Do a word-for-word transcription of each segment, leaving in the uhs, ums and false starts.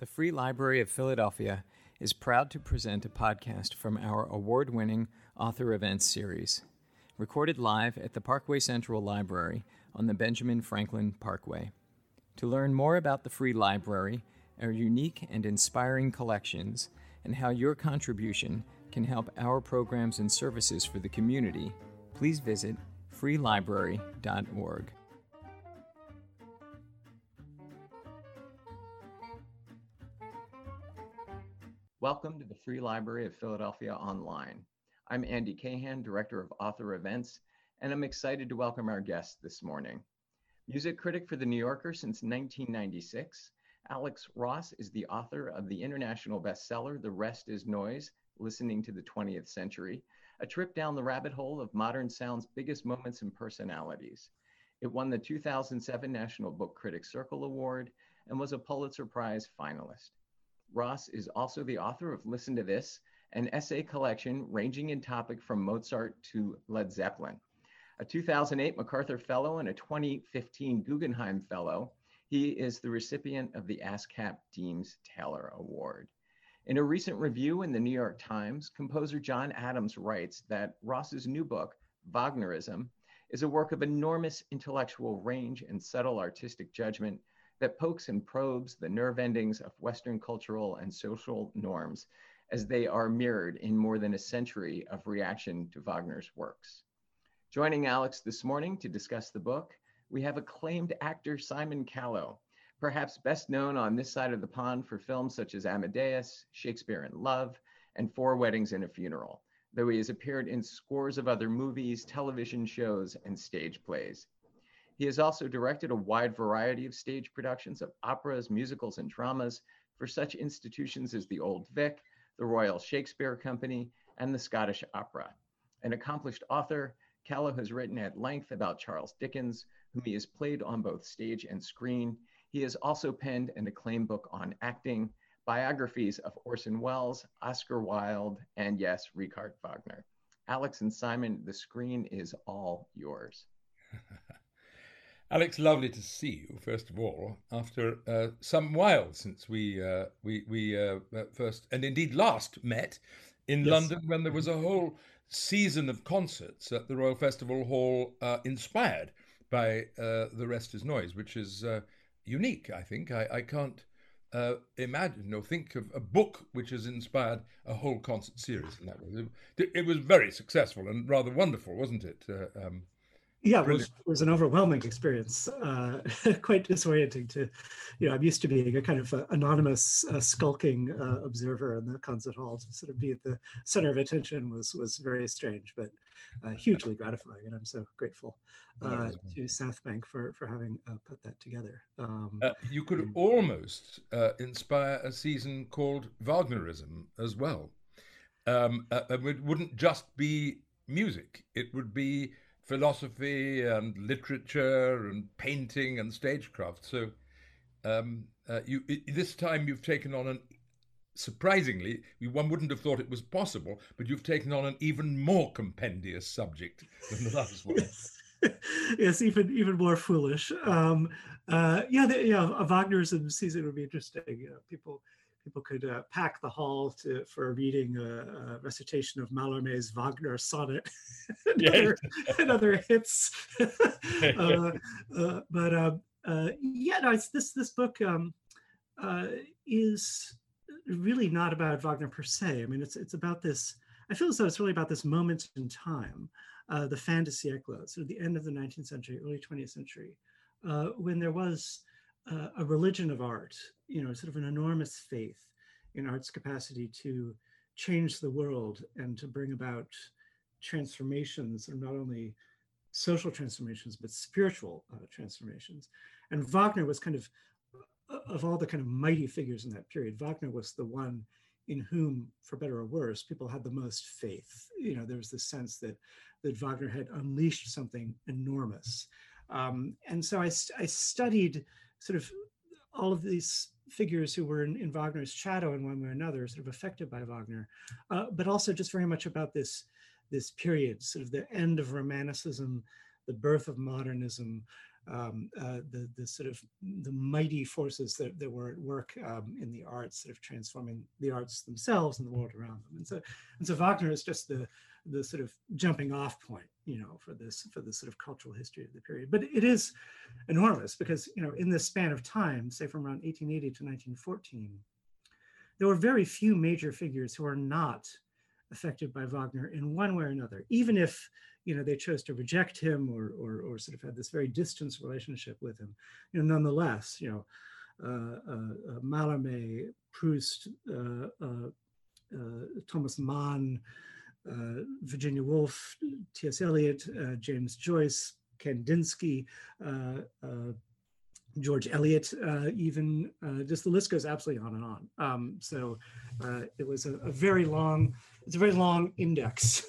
The Free Library of Philadelphia is proud to present a podcast from our award-winning Author Events series, recorded live at the Parkway Central Library on the Benjamin Franklin Parkway. To learn more about the Free Library, our unique and inspiring collections, and how your contribution can help our programs and services for the community, please visit free library dot org. Welcome to the Free Library of Philadelphia Online. I'm Andy Cahan, Director of Author Events, and I'm excited to welcome our guest this morning. Music critic for The New Yorker since nineteen ninety-six, Alex Ross is the author of the international bestseller, The Rest is Noise, Listening to the twentieth Century, a trip down the rabbit hole of modern sound's biggest moments and personalities. It won the two thousand seven National Book Critics Circle Award and was a Pulitzer Prize finalist. Ross is also the author of Listen to This, an essay collection ranging in topic from Mozart to Led Zeppelin. A two thousand eight MacArthur Fellow and a twenty fifteen Guggenheim Fellow, he is the recipient of the ASCAP Deems Taylor Award. In a recent review in the New York Times, composer John Adams writes that Ross's new book, Wagnerism, is a work of enormous intellectual range and subtle artistic judgment that pokes and probes the nerve endings of Western cultural and social norms as they are mirrored in more than a century of reaction to Wagner's works. Joining Alex this morning to discuss the book, we have acclaimed actor Simon Callow, perhaps best known on this side of the pond for films such as Amadeus, Shakespeare in Love, and Four Weddings and a Funeral, though he has appeared in scores of other movies, television shows, and stage plays. He has also directed a wide variety of stage productions of operas, musicals, and dramas for such institutions as the Old Vic, the Royal Shakespeare Company, and the Scottish Opera. An accomplished author, Callow has written at length about Charles Dickens, whom he has played on both stage and screen. He has also penned an acclaimed book on acting, biographies of Orson Welles, Oscar Wilde, and yes, Richard Wagner. Alex and Simon, the screen is all yours. Alex, lovely to see you, first of all, after uh, some while since we uh, we, we uh, first, and indeed last, met in yes. London when there was a whole season of concerts at the Royal Festival Hall uh, inspired by uh, The Rest is Noise, which is uh, unique, I think. I, I can't uh, imagine or think of a book which has inspired a whole concert series in that way. It, it was very successful and rather wonderful, wasn't it? Uh, um, Yeah, it was, it was an overwhelming experience, uh, quite disorienting to, you know, I'm used to being a kind of uh, anonymous, uh, skulking uh, observer in the concert hall. To sort of be at the center of attention was was very strange, but uh, hugely gratifying. And I'm so grateful uh, to Southbank for, for having uh, put that together. Um, uh, you could and, almost uh, inspire a season called Wagnerism as well. Um, uh, it wouldn't just be music. It would be philosophy and literature and painting and stagecraft. So um, uh, you it, this time you've taken on an, surprisingly, one wouldn't have thought it was possible, but you've taken on an even more compendious subject than the last one. Yes, yes, even even more foolish. Um, uh, yeah, the, yeah, a Wagnerism season would be interesting. You know, people people could uh, pack the hall to, for reading a, a recitation of Mallarmé's Wagner sonnet and, yes. other, and other hits. uh, uh, but uh, uh, yeah, no, it's this this book um, uh, is really not about Wagner per se. I mean, it's it's about this. I feel as though it's really about this moment in time, uh, the fin de siècle, sort of the end of the nineteenth century, early twentieth century, uh, when there was Uh, a religion of art, you know, sort of an enormous faith in art's capacity to change the world and to bring about transformations, and not only social transformations, but spiritual uh, transformations. And Wagner was kind of, of all the kind of mighty figures in that period, Wagner was the one in whom, for better or worse, people had the most faith. You know, there was this sense that, that Wagner had unleashed something enormous. Um, and so I, I studied sort of all of these figures who were in, in Wagner's shadow in one way or another, sort of affected by Wagner, uh, but also just very much about this, this period, sort of the end of Romanticism, the birth of modernism, um, uh, the the sort of the mighty forces that, that were at work um, in the arts, sort of transforming the arts themselves and the world around them. And so and so Wagner is just the the sort of jumping off point, you know, for this for the sort of cultural history of the period. But it is enormous because, you know, in this span of time, say from around eighteen eighty to nineteen fourteen, there were very few major figures who are not affected by Wagner in one way or another, even if, you know, they chose to reject him or, or, or sort of had this very distant relationship with him. You know, nonetheless, you know, uh, uh, uh, Mallarmé, Proust, uh, uh, uh, Thomas Mann, uh, Virginia Woolf, T S Eliot, uh, James Joyce, Kandinsky, uh, uh, George Eliot, uh, even uh, just the list goes absolutely on and on. Um, so uh, it was a, a very long, it's a very long index.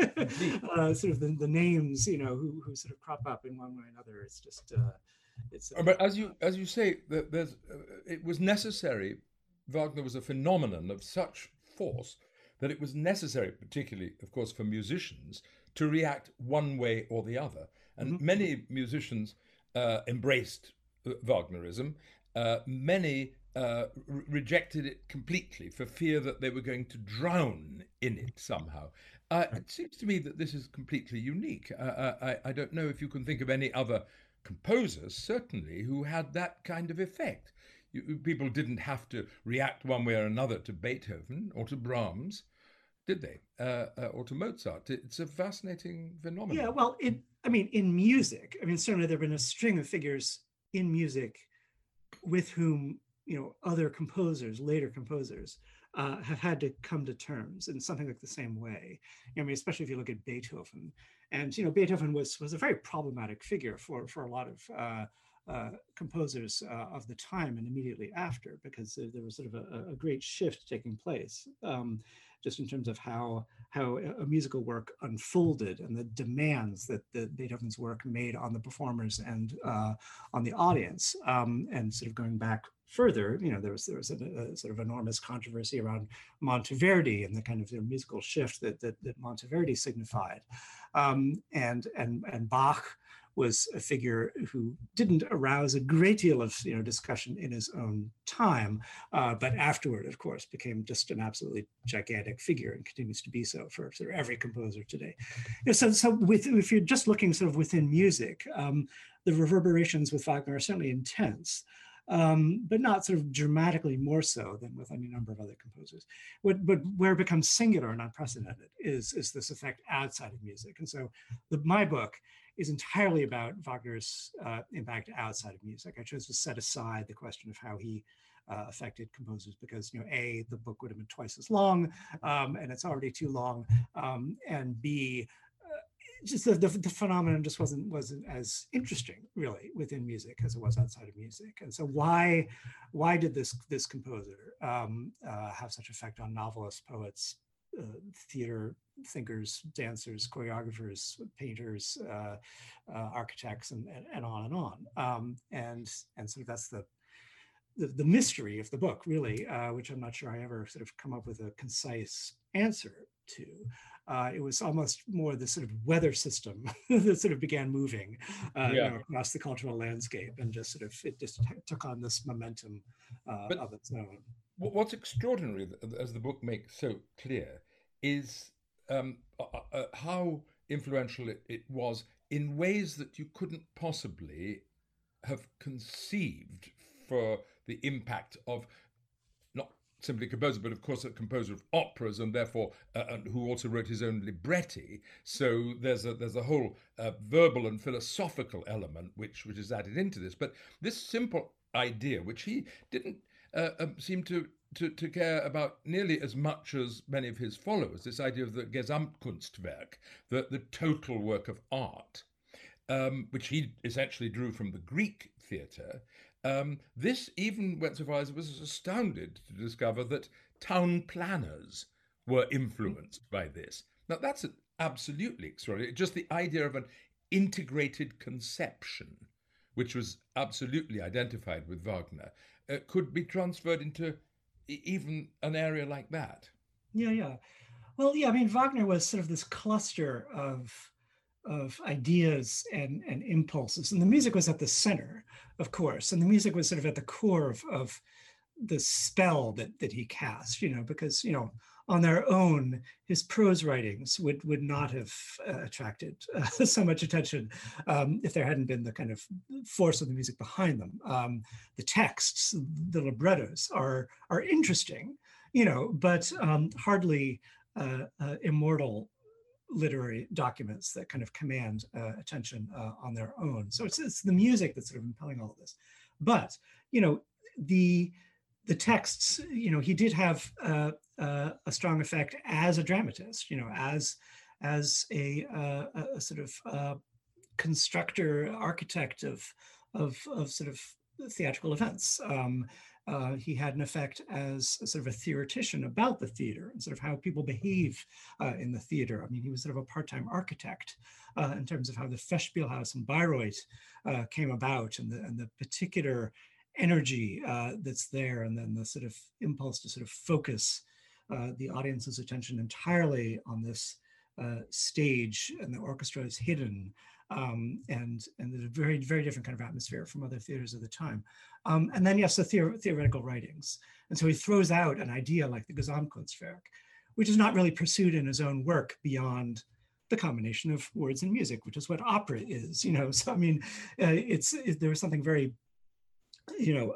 uh, sort of the, the names, you know, who, who sort of crop up in one way or another. It's just, uh, it's. A, but as you as you say, that there's, uh, it was necessary. Wagner was a phenomenon of such force that it was necessary, particularly, of course, for musicians, to react one way or the other. And mm-hmm. many musicians uh, embraced Wagnerism. Uh, many uh, re- rejected it completely for fear that they were going to drown in it somehow. Uh, it seems to me that this is completely unique. Uh, I, I don't know if you can think of any other composers, certainly, who had that kind of effect. You, people didn't have to react one way or another to Beethoven or to Brahms, did they? Uh, uh, or to Mozart. It's a fascinating phenomenon. Yeah, well, it, I mean, in music, I mean, certainly there have been a string of figures in music with whom, you know, other composers, later composers, uh, have had to come to terms in something like the same way. I mean, especially if you look at Beethoven. And, you know, Beethoven was was a very problematic figure for, for a lot of uh, uh, composers uh, of the time and immediately after, because there, there was sort of a, a great shift taking place. Um, just in terms of how how a musical work unfolded and the demands that, that Beethoven's work made on the performers and uh, on the audience. Um, and sort of going back further, you know, there was there was a, a sort of enormous controversy around Monteverdi and the kind of the musical shift that that, that Monteverdi signified. Um, and and and Bach was a figure who didn't arouse a great deal of, you know, discussion in his own time, uh, but afterward, of course, became just an absolutely gigantic figure and continues to be so for sort of every composer today. You know, so, so with, if you're just looking sort of within music, um, the reverberations with Wagner are certainly intense. Um, but not sort of dramatically more so than with any number of other composers. What, but where it becomes singular and unprecedented is, is this effect outside of music. And so the, my book is entirely about Wagner's uh, impact outside of music. I chose to set aside the question of how he uh, affected composers because, you know, A, the book would have been twice as long, um, and it's already too long, um, and B, just the, the, the phenomenon just wasn't wasn't as interesting really within music as it was outside of music. And so why why did this this composer um, uh, have such effect on novelists, poets, uh, theater thinkers, dancers, choreographers, painters, uh, uh, architects, and, and and on and on. Um, and and so that's the the, the mystery of the book, really, uh, which I'm not sure I ever sort of come up with a concise answer to. Uh, it was almost more the sort of weather system that sort of began moving uh, yeah. you know, across the cultural landscape, and just sort of it just t- took on this momentum uh, of its own. What's extraordinary, as the book makes so clear, is um, uh, uh, how influential it, it was in ways that you couldn't possibly have conceived for the impact of not simply a composer, but of course a composer of operas, and therefore uh, and who also wrote his own libretti. So there's a there's a whole uh, verbal and philosophical element which which is added into this. But this simple idea, which he didn't uh, um, seem to, to to care about nearly as much as many of his followers, this idea of the Gesamtkunstwerk, the the total work of art, um, which he essentially drew from the Greek theatre. Um, this even went so far as I was astounded to discover that town planners were influenced by this. Now, that's absolutely extraordinary. Just the idea of an integrated conception, which was absolutely identified with Wagner, uh, could be transferred into even an area like that. Yeah, yeah. Well, yeah, I mean, Wagner was sort of this cluster of of ideas and, and impulses. And the music was at the center, of course. And the music was sort of at the core of, of the spell that, that he cast, you know, because, you know, on their own, his prose writings would, would not have uh, attracted uh, so much attention um, if there hadn't been the kind of force of the music behind them. Um, the texts, the librettos are, are interesting, you know, but um, hardly uh, uh, immortal literary documents that kind of command uh, attention uh, on their own. So it's, it's the music that's sort of impelling all of this. But, you know, the, the texts, you know, he did have uh, uh, a strong effect as a dramatist, you know, as, as a, uh, a sort of uh, constructor, architect of, of, of sort of theatrical events. Um, Uh, he had an effect as a sort of a theoretician about the theater and sort of how people behave uh, in the theater. I mean, he was sort of a part-time architect uh, in terms of how the Festspielhaus in Bayreuth uh, came about, and the, and the particular energy uh, that's there, and then the sort of impulse to sort of focus uh, the audience's attention entirely on this uh, stage, and the orchestra is hidden. Um, and and there's a very, very different kind of atmosphere from other theaters of the time. Um, and then, yes, the theor theoretical writings. And so he throws out an idea like the Gesamtkunstwerk, which is not really pursued in his own work beyond the combination of words and music, which is what opera is, you know. So, I mean, uh, it's, it, there was something very, you know,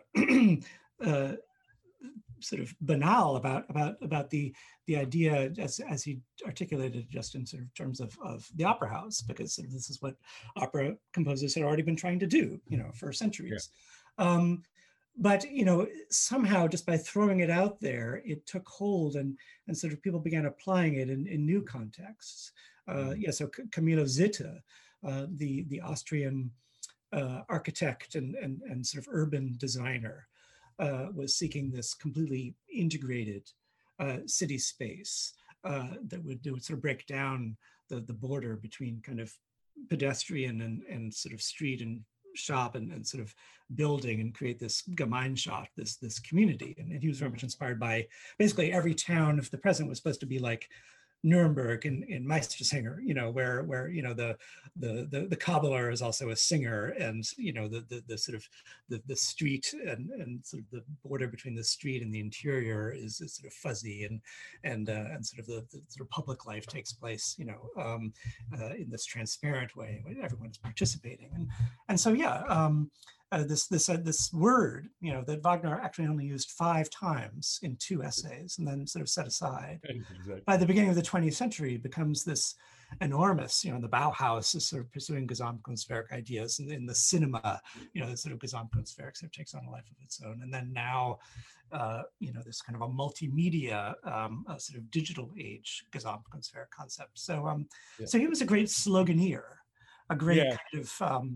uh, uh, sort of banal about about about the the idea as as he articulated just in sort of terms of of the opera house, because sort of this is what opera composers had already been trying to do, you know, for centuries. Yeah. Um, but you know, somehow just by throwing it out there, it took hold, and and sort of people began applying it in, in new contexts. Uh, yeah, so Camillo Sitte, uh, the the Austrian uh, architect and and and sort of urban designer, Uh, was seeking this completely integrated uh, city space uh, that would, that would sort of break down the, the border between kind of pedestrian and, and sort of street and shop and, and sort of building, and create this Gemeinschaft, this, this community. And, and he was very much inspired by basically every town of the present was supposed to be like Nuremberg in, in Meistersinger, you know, where where you know the the the, the cobbler is also a singer, and you know the the, the sort of the, the street and, and sort of the border between the street and the interior is, is sort of fuzzy, and and uh, and sort of the, the sort of public life takes place, you know, um, uh, in this transparent way when everyone is participating, and and so yeah. Um, Uh, this this uh, this word, you know, that Wagner actually only used five times in two essays, and then sort of set aside. Exactly. By the beginning of the twentieth century, it becomes this enormous, you know, the Bauhaus is sort of pursuing Gesamtkunstwerk ideas, and in the cinema, you know, the sort of Gesamtkunstwerk sort of takes on a life of its own. And then now, uh, you know, this kind of a multimedia, um, a sort of digital age Gesamtkunstwerk concept. So, um, yeah. So he was a great sloganeer, a great yeah. kind of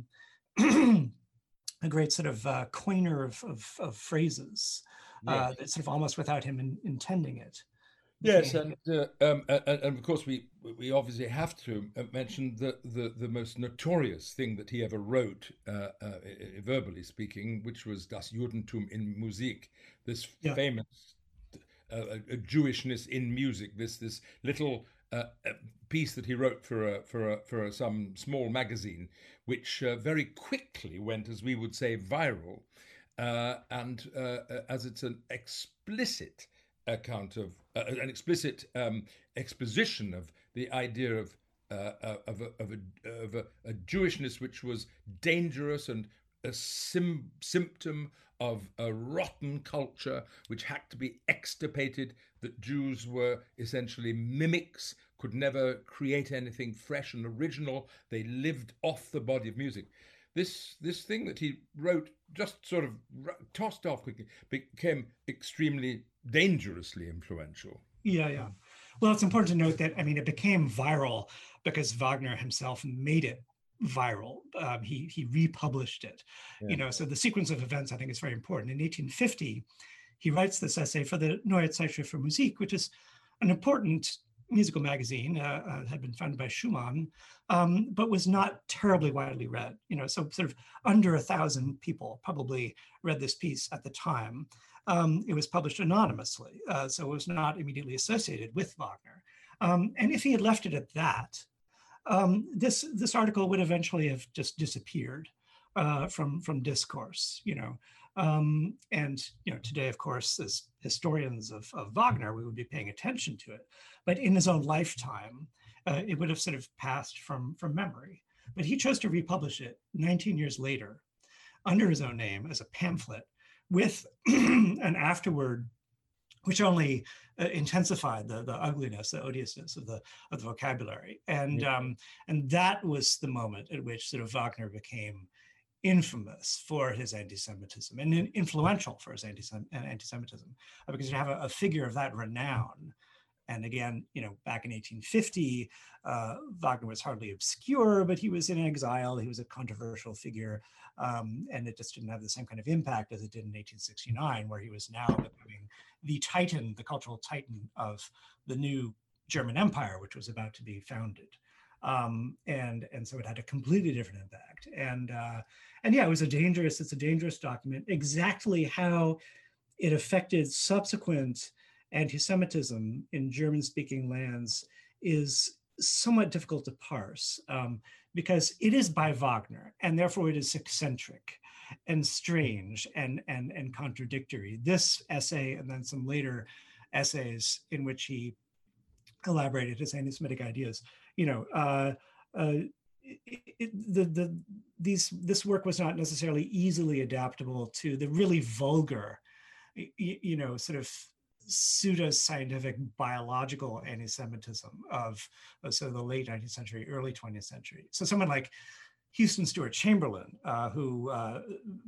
um, a great sort of uh, coiner of, of, of phrases, uh, yes. that sort of almost without him in, intending it. Yes, and, uh, um, and and of course we we obviously have to mention the the, the most notorious thing that he ever wrote, uh, uh, verbally speaking, which was Das Judentum in Musik, this yeah. famous uh, Jewishness in music, this this little uh, piece that he wrote for a, for a, for a, some small magazine, which uh, very quickly went, as we would say, viral, uh, and uh, as it's an explicit account of uh, an explicit um, exposition of the idea of uh, of, a, of, a, of a, a Jewishness which was dangerous and a sim- symptom of a rotten culture which had to be extirpated, that Jews were essentially mimics, could never create anything fresh and original. They lived off the body of music. This this thing that he wrote, just sort of tossed off quickly, became extremely dangerously influential. Yeah, yeah. Well, it's important to note that, I mean, it became viral because Wagner himself made it viral. Um, he he republished it, yeah. you know, so the sequence of events, I think, is very important. In eighteen fifty, he writes this essay for the Neue Zeitschrift für Musik, which is an important musical magazine, uh, uh, had been founded by Schumann, um, but was not terribly widely read. You know, so sort of under a thousand people probably read this piece at the time. Um, it was published anonymously, uh, so it was not immediately associated with Wagner. Um, and if he had left it at that, um, this this article would eventually have just disappeared uh, from from discourse, you know. Um, and you know, today, of course, as historians of, of Wagner, we would be paying attention to it. But in his own lifetime, uh, it would have sort of passed from from memory. But he chose to republish it nineteen years later, under his own name as a pamphlet, with an afterword which only uh, intensified the, the ugliness, the odiousness of the, of the vocabulary. And, Yeah. um, and that was the moment at which sort of Wagner became infamous for his anti-Semitism and influential for his anti-Semitism, because you have a, a figure of that renown. And again, you know, back in eighteen fifty, uh, Wagner was hardly obscure, but he was in exile. He was a controversial figure, um, and it just didn't have the same kind of impact as it did in eighteen sixty-nine, where he was now becoming the titan, the cultural titan of the new German Empire, which was about to be founded. Um, and and so it had a completely different impact. And uh, and yeah, it was a dangerous. It's a dangerous document. Exactly how it affected subsequent anti-Semitism in German-speaking lands is somewhat difficult to parse, um, because it is by Wagner, and therefore it is eccentric and strange and, and, and contradictory. This essay, and then some later essays in which he elaborated his anti-Semitic ideas, you know, uh, uh, it, it, the, the, these, this work was not necessarily easily adaptable to the really vulgar, you, you know, sort of pseudo-scientific biological anti-Semitism of, of sort of the late nineteenth century, early twentieth century. So someone like Houston Stewart Chamberlain, uh, who uh,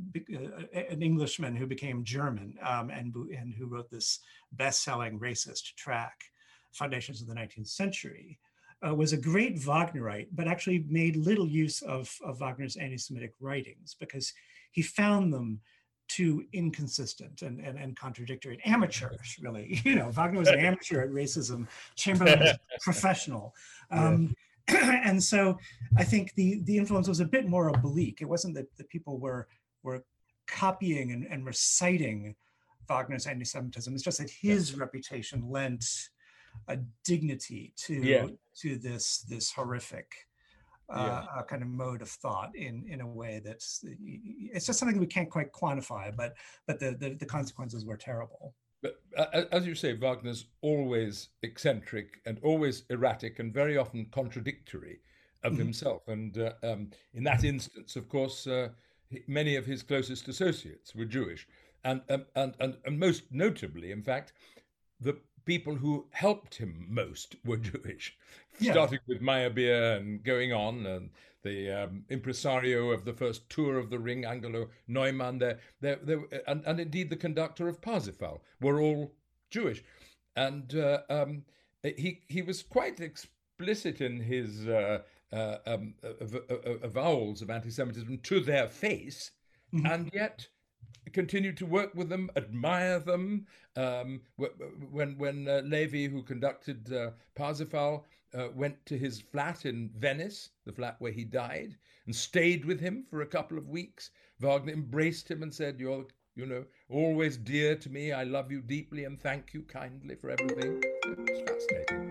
an Englishman who became German, um, and, and who wrote this best-selling racist tract, Foundations of the nineteenth Century, uh, was a great Wagnerite, but actually made little use of, of Wagner's anti-Semitic writings because he found them too inconsistent and, and, and contradictory, and amateurish, really. You know, Wagner was an amateur at racism, Chamberlain was professional. Um, yeah. And so I think the, the influence was a bit more oblique. It wasn't that the people were, were copying and, and reciting Wagner's anti-Semitism. It's just that his yeah. reputation lent a dignity to, yeah. to this, this horrific Uh, yeah. a kind of mode of thought in in a way that's, it's just something that we can't quite quantify, but but the the, the consequences were terrible. But uh, as you say, Wagner's always eccentric and always erratic and very often contradictory of mm-hmm. himself. And uh, um, in that instance, of course, uh, he, many of his closest associates were Jewish, and um, and, and and most notably, in fact, the people who helped him most were Jewish, yeah. starting with Meyerbeer and going on, and the um, impresario of the first tour of the Ring, Angelo Neumann, they're, they're, they're, and, and indeed the conductor of Parsifal were all Jewish. And uh, um, he he was quite explicit in his uh, uh, um, avowals of anti-Semitism to their face, mm-hmm. and yet continued to work with them, admire them. Um, when when uh, Levi, who conducted uh, Parsifal, uh, went to his flat in Venice, the flat where he died, and stayed with him for a couple of weeks, Wagner embraced him and said, "You're, you know, always dear to me. I love you deeply and thank you kindly for everything." It's fascinating.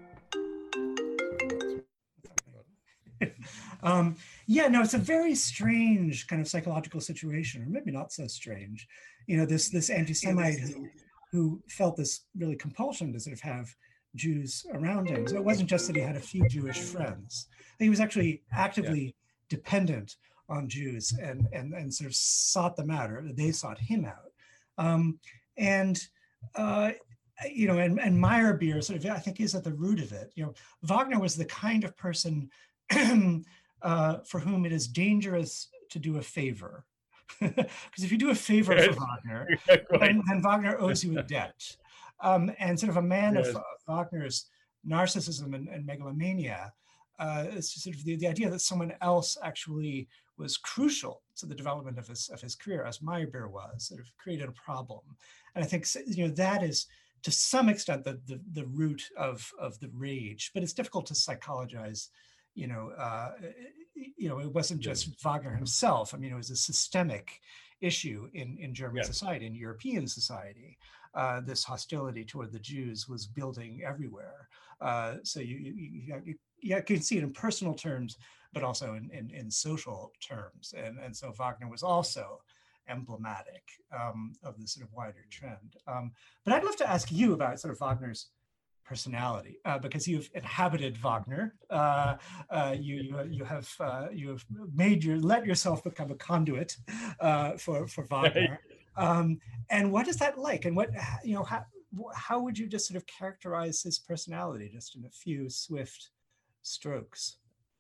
Um, yeah, no, it's a very strange kind of psychological situation, or maybe not so strange. You know, this this anti-Semite who, who felt this really compulsion to sort of have Jews around him. So it wasn't just that he had a few Jewish friends. He was actually actively yeah. dependent on Jews and, and, and sort of sought them out, or they sought him out. Um, and, uh, you know, and, and Meyerbeer sort of, I think, is at the root of it. You know, Wagner was the kind of person uh, for whom it is dangerous to do a favor. Because if you do a favor for Wagner, then, then Wagner owes you a debt. Um, and sort of a man yes. of uh, Wagner's narcissism and, and megalomania, uh, it's just sort of the, the idea that someone else actually was crucial to the development of his of his career, as Meyerbeer was, sort of created a problem. And I think, you know, that is to some extent the the, the root of of the rage, but it's difficult to psychologize. You know, uh, you know, it wasn't just yeah. Wagner himself. I mean, it was a systemic issue in, in German yeah. society, in European society. Uh, this hostility toward the Jews was building everywhere. Uh, so you, you, you yeah, you can see it in personal terms, but also in, in, in social terms. And, and so Wagner was also emblematic um, of this sort of wider trend. Um, but I'd love to ask you about sort of Wagner's personality, uh, because you've inhabited Wagner. Uh, uh, you, you you have uh, you have made your let yourself become a conduit uh, for for Wagner. Um, and what is that like? And what you know how how would you just sort of characterize his personality, just in a few swift strokes?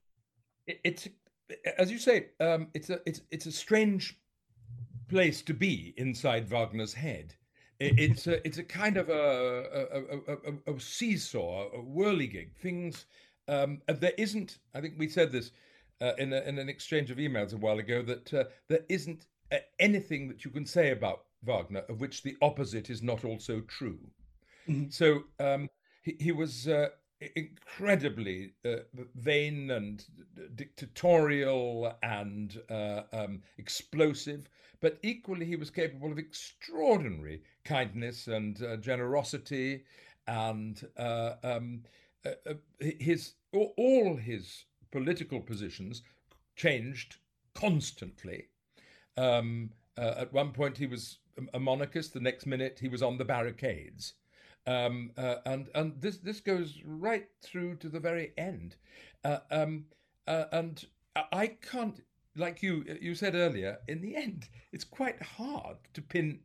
It's, as you say, um, it's a it's it's a strange place to be inside Wagner's head. It's a it's a kind of a a, a, a seesaw, a whirligig. Things um, there isn't. I think we said this uh, in a, in an exchange of emails a while ago, that uh, there isn't uh, anything that you can say about Wagner of which the opposite is not also true. Mm-hmm. So um, he, he was uh, incredibly uh, vain and dictatorial and uh, um, explosive, but equally he was capable of extraordinary kindness and uh, generosity, and uh, um, uh, his all his political positions changed constantly. Um, uh, at one point he was a monarchist, the next minute he was on the barricades. Um, uh, and and this this goes right through to the very end, uh, um, uh, and I can't, like you you said earlier. In the end, it's quite hard to pin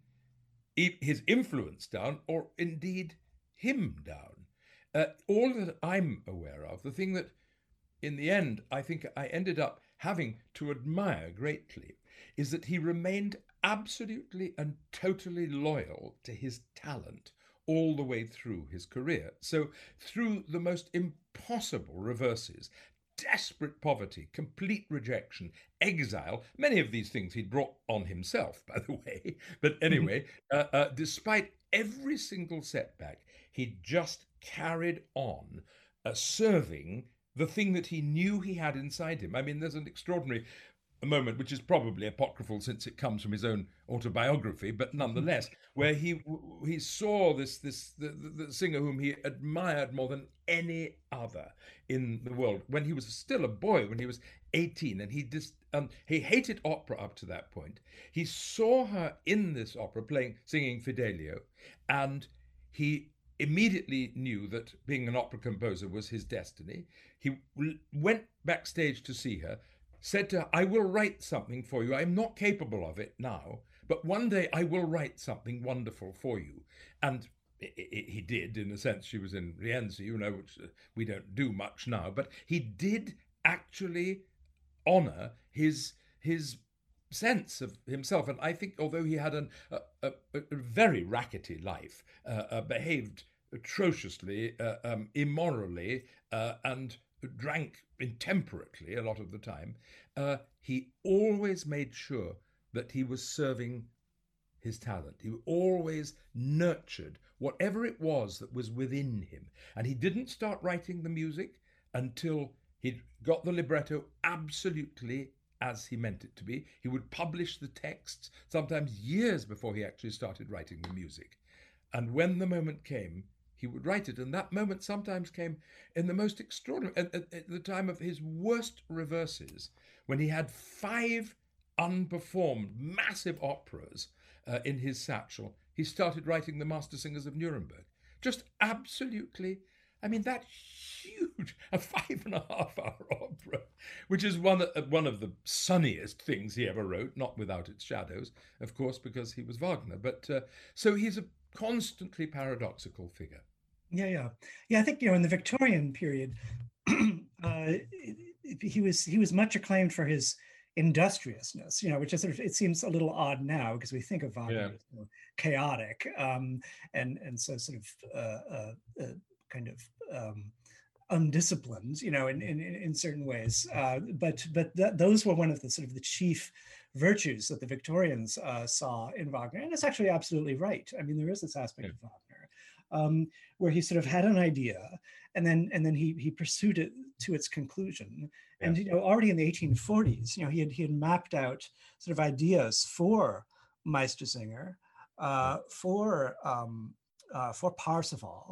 his influence down, or indeed him down. Uh, all that I'm aware of, the thing that, in the end, I think I ended up having to admire greatly, is that he remained absolutely and totally loyal to his talent all the way through his career. So through the most impossible reverses, desperate poverty, complete rejection, exile, many of these things he'd brought on himself, by the way. But anyway, uh, uh, despite every single setback, he just carried on uh, serving the thing that he knew he had inside him. I mean, there's an extraordinary a moment, which is probably apocryphal since it comes from his own autobiography, but nonetheless, where he he saw this this the, the singer whom he admired more than any other in the world when he was still a boy, when he was eighteen, and he just um, he hated opera up to that point. He saw her in this opera playing singing Fidelio, and he immediately knew that being an opera composer was his destiny. He went backstage to see her, said to her, "I will write something for you. I'm not capable of it now, but one day I will write something wonderful for you." And it, it, he did, in a sense. She was in Rienzi, you know, which uh, we don't do much now, but he did actually honor his his sense of himself. And I think, although he had an, a, a, a very rackety life, uh, uh, behaved atrociously, uh, um, immorally, uh, and drank intemperately a lot of the time, uh, he always made sure that he was serving his talent. He always nurtured whatever it was that was within him. And he didn't start writing the music until he'd got the libretto absolutely as he meant it to be. He would publish the texts sometimes years before he actually started writing the music. And when the moment came, he would write it. And that moment sometimes came in the most extraordinary, at, at, at the time of his worst reverses, when he had five unperformed massive operas uh, in his satchel. He started writing the Master Singers of Nuremberg. Just absolutely, I mean, that huge, a five and a half hour opera, which is one, uh, one of the sunniest things he ever wrote, not without its shadows, of course, because he was Wagner. But uh, so he's a constantly paradoxical figure. Yeah, yeah, yeah. I think, you know, in the Victorian period, uh, he was he was much acclaimed for his industriousness. You know, which is sort of, it seems a little odd now because we think of Wagner yeah. as, you know, chaotic um, and and so sort of uh, uh, uh, kind of um, undisciplined. You know, in in, in certain ways. Uh, but but th- those were one of the sort of the chief virtues that the Victorians uh, saw in Wagner, and it's actually absolutely right. I mean, there is this aspect yeah. of Wagner um, where he sort of had an idea, and then and then he he pursued it to its conclusion. Yeah. And, you know, already in the eighteen forties, you know, he had he had mapped out sort of ideas for Meistersinger, uh, for um, uh, for Parsifal,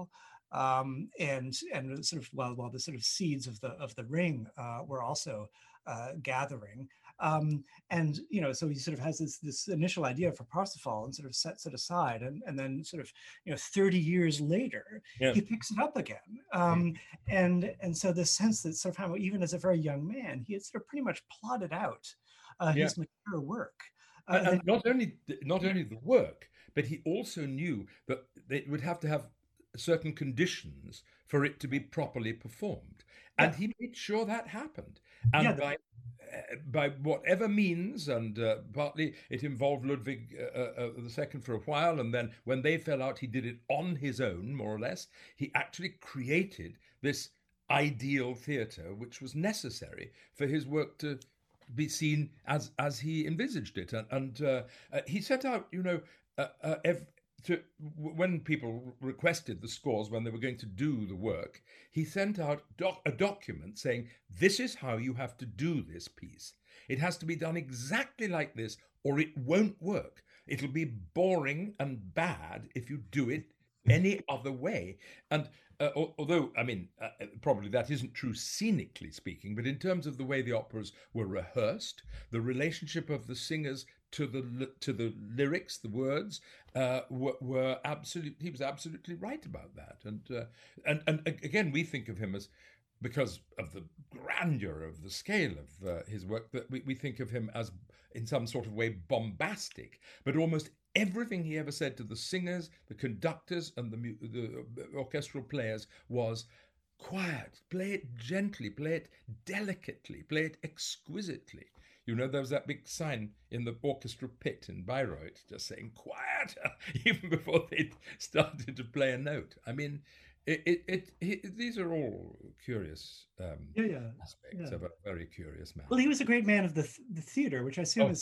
Um, and and sort of while while the sort of seeds of the of the Ring uh, were also uh, gathering, um, and you know, so he sort of has this this initial idea for Parsifal and sort of sets it aside, and and then sort of you know thirty years later Yeah. he picks it up again, um, and and so the sense that sort of how even as a very young man he had sort of pretty much plotted out uh, Yeah. his mature work. Uh, And, then- and not only not only the work, but he also knew that it would have to have certain conditions for it to be properly performed, and Yeah. he made sure that happened. And Yeah, the- by uh, by whatever means, and uh, partly it involved Ludwig uh, uh, the Second for a while, and then when they fell out, he did it on his own, more or less. He actually created this ideal theatre, which was necessary for his work to be seen as as he envisaged it, and, and uh, uh, he set out, you know, uh, uh, ev- to when people requested the scores when they were going to do the work, he sent out doc- a document saying, "This is how you have to do this piece. It has to be done exactly like this, or it won't work. It'll be boring and bad if you do it any other way." And uh, although, I mean, uh, probably that isn't true scenically speaking, but in terms of the way the operas were rehearsed, the relationship of the singers to the to the lyrics, the words, uh, were, were absolutely. He was absolutely right about that. And uh, and and again, we think of him as, because of the grandeur of the scale of uh, his work, that we, we think of him as in some sort of way bombastic, but almost everything he ever said to the singers, the conductors, and the, the orchestral players was quiet, play it gently, play it delicately, play it exquisitely. You know, there was that big sign in the orchestra pit in Bayreuth just saying quiet, even before they started to play a note. I mean, it, it, it, it these are all curious um, yeah, yeah, aspects yeah. of a very curious man. Well, he was a great man of the th- the theater, which I assume Oh, is,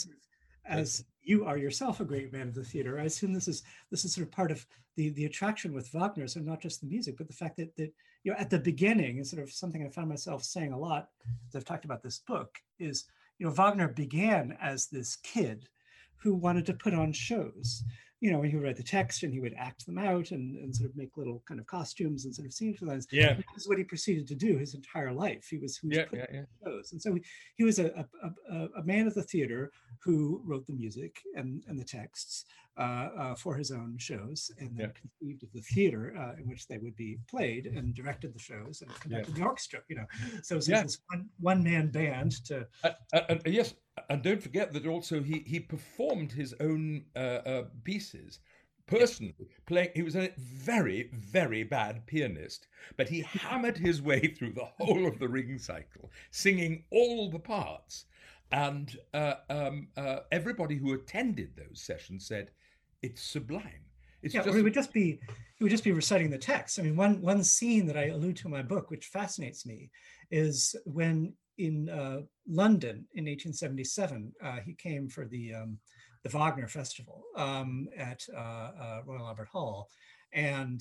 as you are yourself a great man of the theater. I assume this is this is sort of part of the the attraction with Wagner. So not just the music, but the fact that that you know at the beginning is sort of something I found myself saying a lot as I've talked about this book is you know Wagner began as this kid who wanted to put on shows. You know, he would write the text and he would act them out and, and sort of make little kind of costumes and sort of scene designs. Yeah, and this is what he proceeded to do his entire life. He was, he was yeah, putting yeah, yeah. shows, and so he, he was a, a, a, a man of the theater who wrote the music and, and the texts uh, uh, for his own shows, and then Yeah. conceived of the theater uh, in which they would be played, and directed the shows and conducted the orchestra. You know, so it was Yeah. this one one man band to. Uh, uh, uh, yes, and don't forget that also he he performed his own uh, uh, pieces personally. Playing, he was a very very bad pianist, but he hammered his way through the whole of the Ring cycle, singing all the parts, and uh, um, uh, everybody who attended those sessions said, "It's sublime." It's Yeah, just or he would just be he would just be reciting the text. I mean, one one scene that I allude to in my book, which fascinates me, is when in uh, London in eighteen seventy-seven, uh, he came for the um, the Wagner Festival um, at uh, uh, Royal Albert Hall, and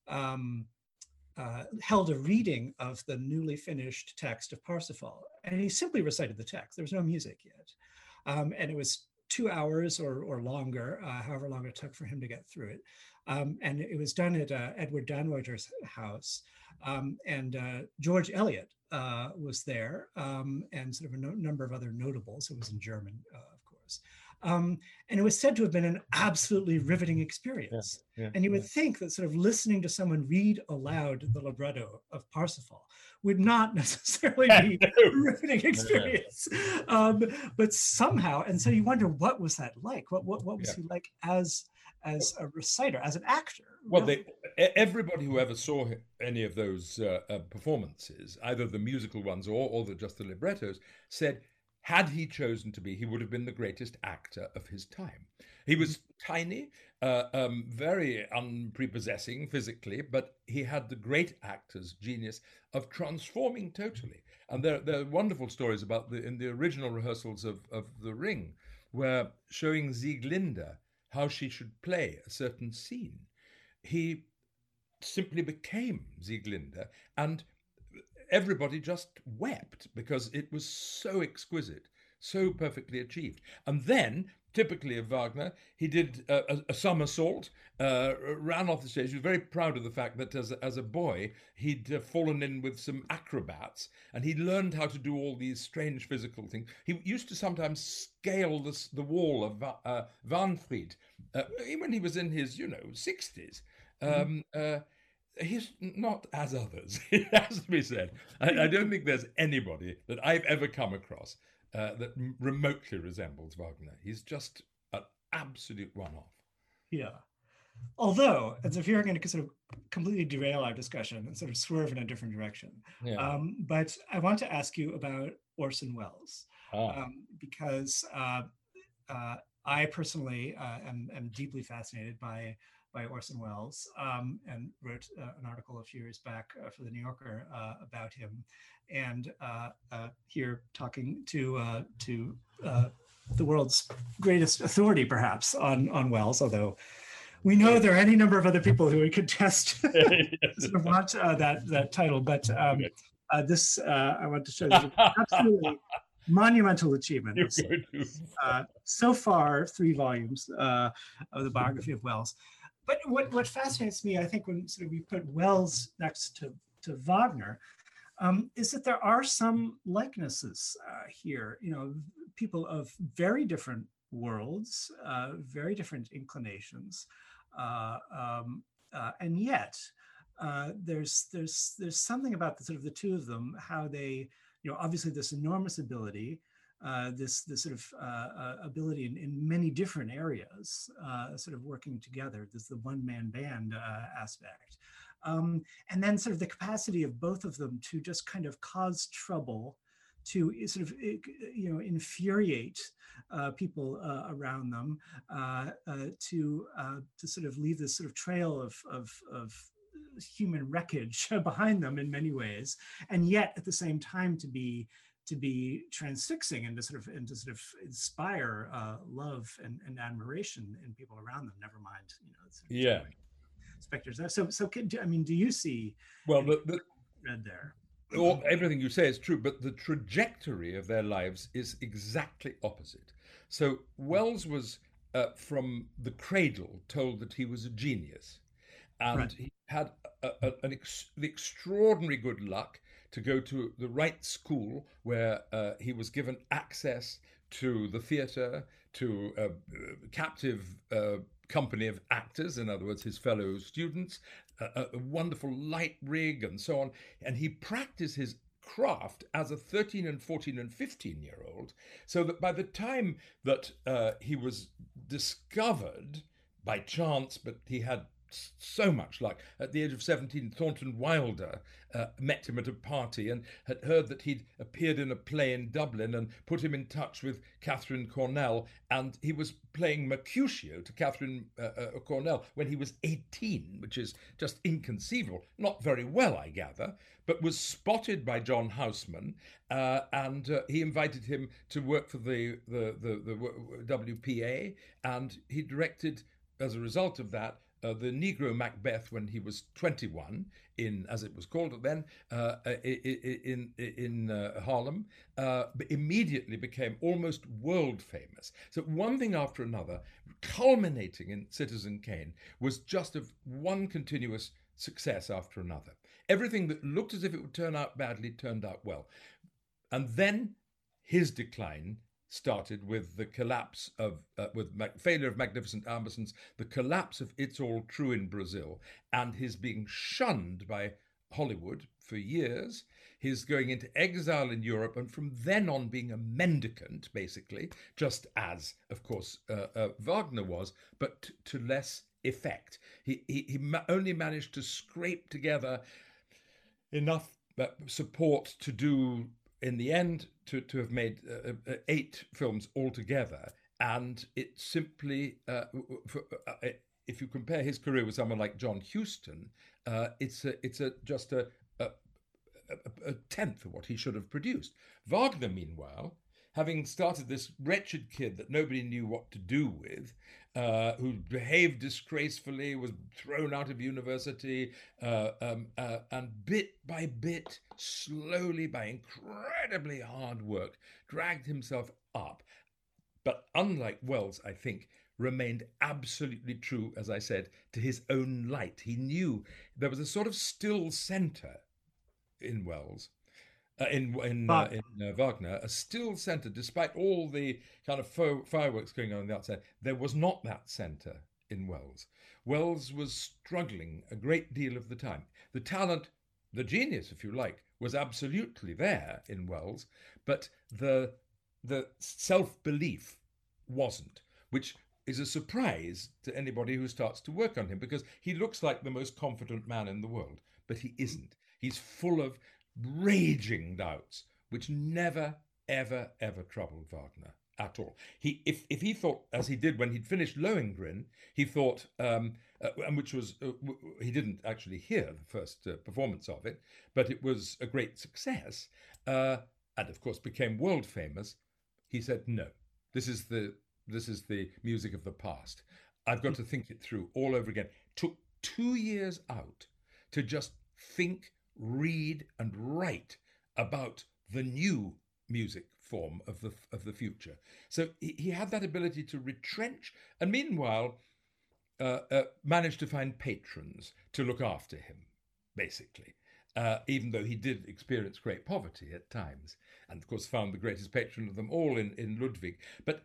um, uh, held a reading of the newly finished text of Parsifal, and he simply recited the text. There was no music yet, um, and it was two hours or, or longer, uh, however long it took for him to get through it. Um, and it was done at uh, Edward Dannreuther's house. Um, and uh, George Eliot uh, was there, um, and sort of a no- number of other notables. It was in German, uh, of course. Um, and it was said to have been an absolutely riveting experience. Yeah, yeah, and you would yeah. think that sort of listening to someone read aloud the libretto of Parsifal would not necessarily be No. a riveting experience. Um, but somehow, and so you wonder, what was that like? What what, what was Yeah. he like as as a reciter, as an actor? Well, really? they, e- everybody who ever saw any of those uh, uh, performances, either the musical ones or, or the, just the librettos, said, had he chosen to be, he would have been the greatest actor of his time. He was tiny, uh, um, very unprepossessing physically, but he had the great actor's genius of transforming totally. And there, there are wonderful stories about the in the original rehearsals of, of The Ring, where showing Sieglinde how she should play a certain scene, he simply became Sieglinde, and everybody just wept because it was so exquisite, so perfectly achieved. And then, typically of Wagner, he did a, a, a somersault, uh, ran off the stage. He was very proud of the fact that as a, as a boy, he'd uh, fallen in with some acrobats, and he learned how to do all these strange physical things. He used to sometimes scale the, the wall of uh, Wahnfried, uh, when he was in his, you know, sixties. Um, uh, he's not as others, it has to be said. I, I don't think there's anybody that I've ever come across uh, that remotely resembles Wagner. He's just an absolute one-off. Yeah. Although, as if you're going to sort of completely derail our discussion and sort of swerve in a different direction. Yeah. Um, but I want to ask you about Orson Welles, Ah. um, because uh, uh, I personally uh, am, am deeply fascinated by by Orson Welles, um, and wrote uh, an article a few years back uh, for the New Yorker uh, about him. And uh, uh, here talking to uh, to uh, the world's greatest authority, perhaps, on, on Welles, although we know there are any number of other people who would contest sort of want uh, that, that title. But um, uh, this, uh, I want to show you absolutely monumental achievement. Uh, so far, three volumes uh, of the biography of Welles. But what, what fascinates me, I think, when sort of we put Welles next to, to Wagner, um, is that there are some likenesses uh, here. You know, people of very different worlds, uh, very different inclinations, uh, um, uh, and yet uh, there's there's there's something about the sort of the two of them, how they, you know, obviously this enormous ability. Uh, this this sort of uh, uh, ability in, in many different areas, uh, sort of working together. There's the one-man band uh, aspect. Um, and then sort of the capacity of both of them to just kind of cause trouble, to sort of, you know, infuriate uh, people uh, around them, uh, uh, to, uh, to sort of leave this sort of trail of, of, of human wreckage behind them in many ways. And yet at the same time to be to be transfixing and to sort of and to sort of inspire uh, love and, and admiration in people around them. Never mind, you know, sort of yeah, specters. So, so can, I mean, do you see? Well, the, the red there. All, everything you say is true, but the trajectory of their lives is exactly opposite. So Welles was, uh, from the cradle, told that he was a genius, and right. he had a, a, an ex, the extraordinary good luck to go to the right school, where uh, he was given access to the theatre, to a captive uh, company of actors, in other words, his fellow students, a, a wonderful light rig and so on. And he practiced his craft as a thirteen and fourteen and fifteen year old, so that by the time that uh, he was discovered by chance, but he had so much luck. At the age of seventeen, Thornton Wilder uh, met him at a party and had heard that he'd appeared in a play in Dublin and put him in touch with Catherine Cornell. And he was playing Mercutio to Catherine uh, uh, Cornell when he was eighteen, which is just inconceivable. Not very well, I gather, but was spotted by John Houseman, uh, and uh, he invited him to work for the, the, the, the W P A, and he directed, as a result of that, Uh, the Negro Macbeth when he was twenty-one, in, as it was called then, uh, in in, in uh, Harlem, uh, immediately became almost world famous. So one thing after another, culminating in Citizen Kane, was just of one continuous success after another. Everything that looked as if it would turn out badly turned out well. And then his decline started with the collapse of, uh, with Mac- failure of Magnificent Ambersons, the collapse of It's All True in Brazil, and his being shunned by Hollywood for years, his going into exile in Europe, and from then on being a mendicant, basically, just as, of course, uh, uh, Wagner was, but t- to less effect. He, he, he ma- only managed to scrape together enough uh, support to do, in the end, to, to have made uh, uh, eight films altogether. And it simply, uh, for, uh, if you compare his career with someone like John Huston, uh, it's a, it's a, just a, a, a tenth of what he should have produced. Wagner, meanwhile, having started this wretched kid that nobody knew what to do with, uh, who behaved disgracefully, was thrown out of university, uh, um, uh, and bit by bit, slowly, by incredibly hard work, dragged himself up. But unlike Wells, I think, remained absolutely true, as I said, to his own light. He knew there was a sort of still center in Wells, uh, in in, uh, in uh, Wagner, a still center, despite all the kind of fo- fireworks going on on the outside. There was not that center in Wells. Wells was struggling a great deal of the time. The talent, the genius, if you like, was absolutely there in Wells, but the the self-belief wasn't, which is a surprise to anybody who starts to work on him, because he looks like the most confident man in the world, but he isn't. He's full of raging doubts, which never, ever, ever troubled Wagner at all. He, if if he thought, as he did when he'd finished Lohengrin, he thought, um, uh, and which was, uh, w- he didn't actually hear the first uh, performance of it, but it was a great success, uh, and of course became world famous. He said, no, this is the this is the music of the past. I've got to think it through all over again. Took two years out to just think, read, and write about the new music form of the of the future. So he, he had that ability to retrench, and meanwhile uh, uh, managed to find patrons to look after him, basically. Uh, even though he did experience great poverty at times, and of course found the greatest patron of them all in, in Ludwig. But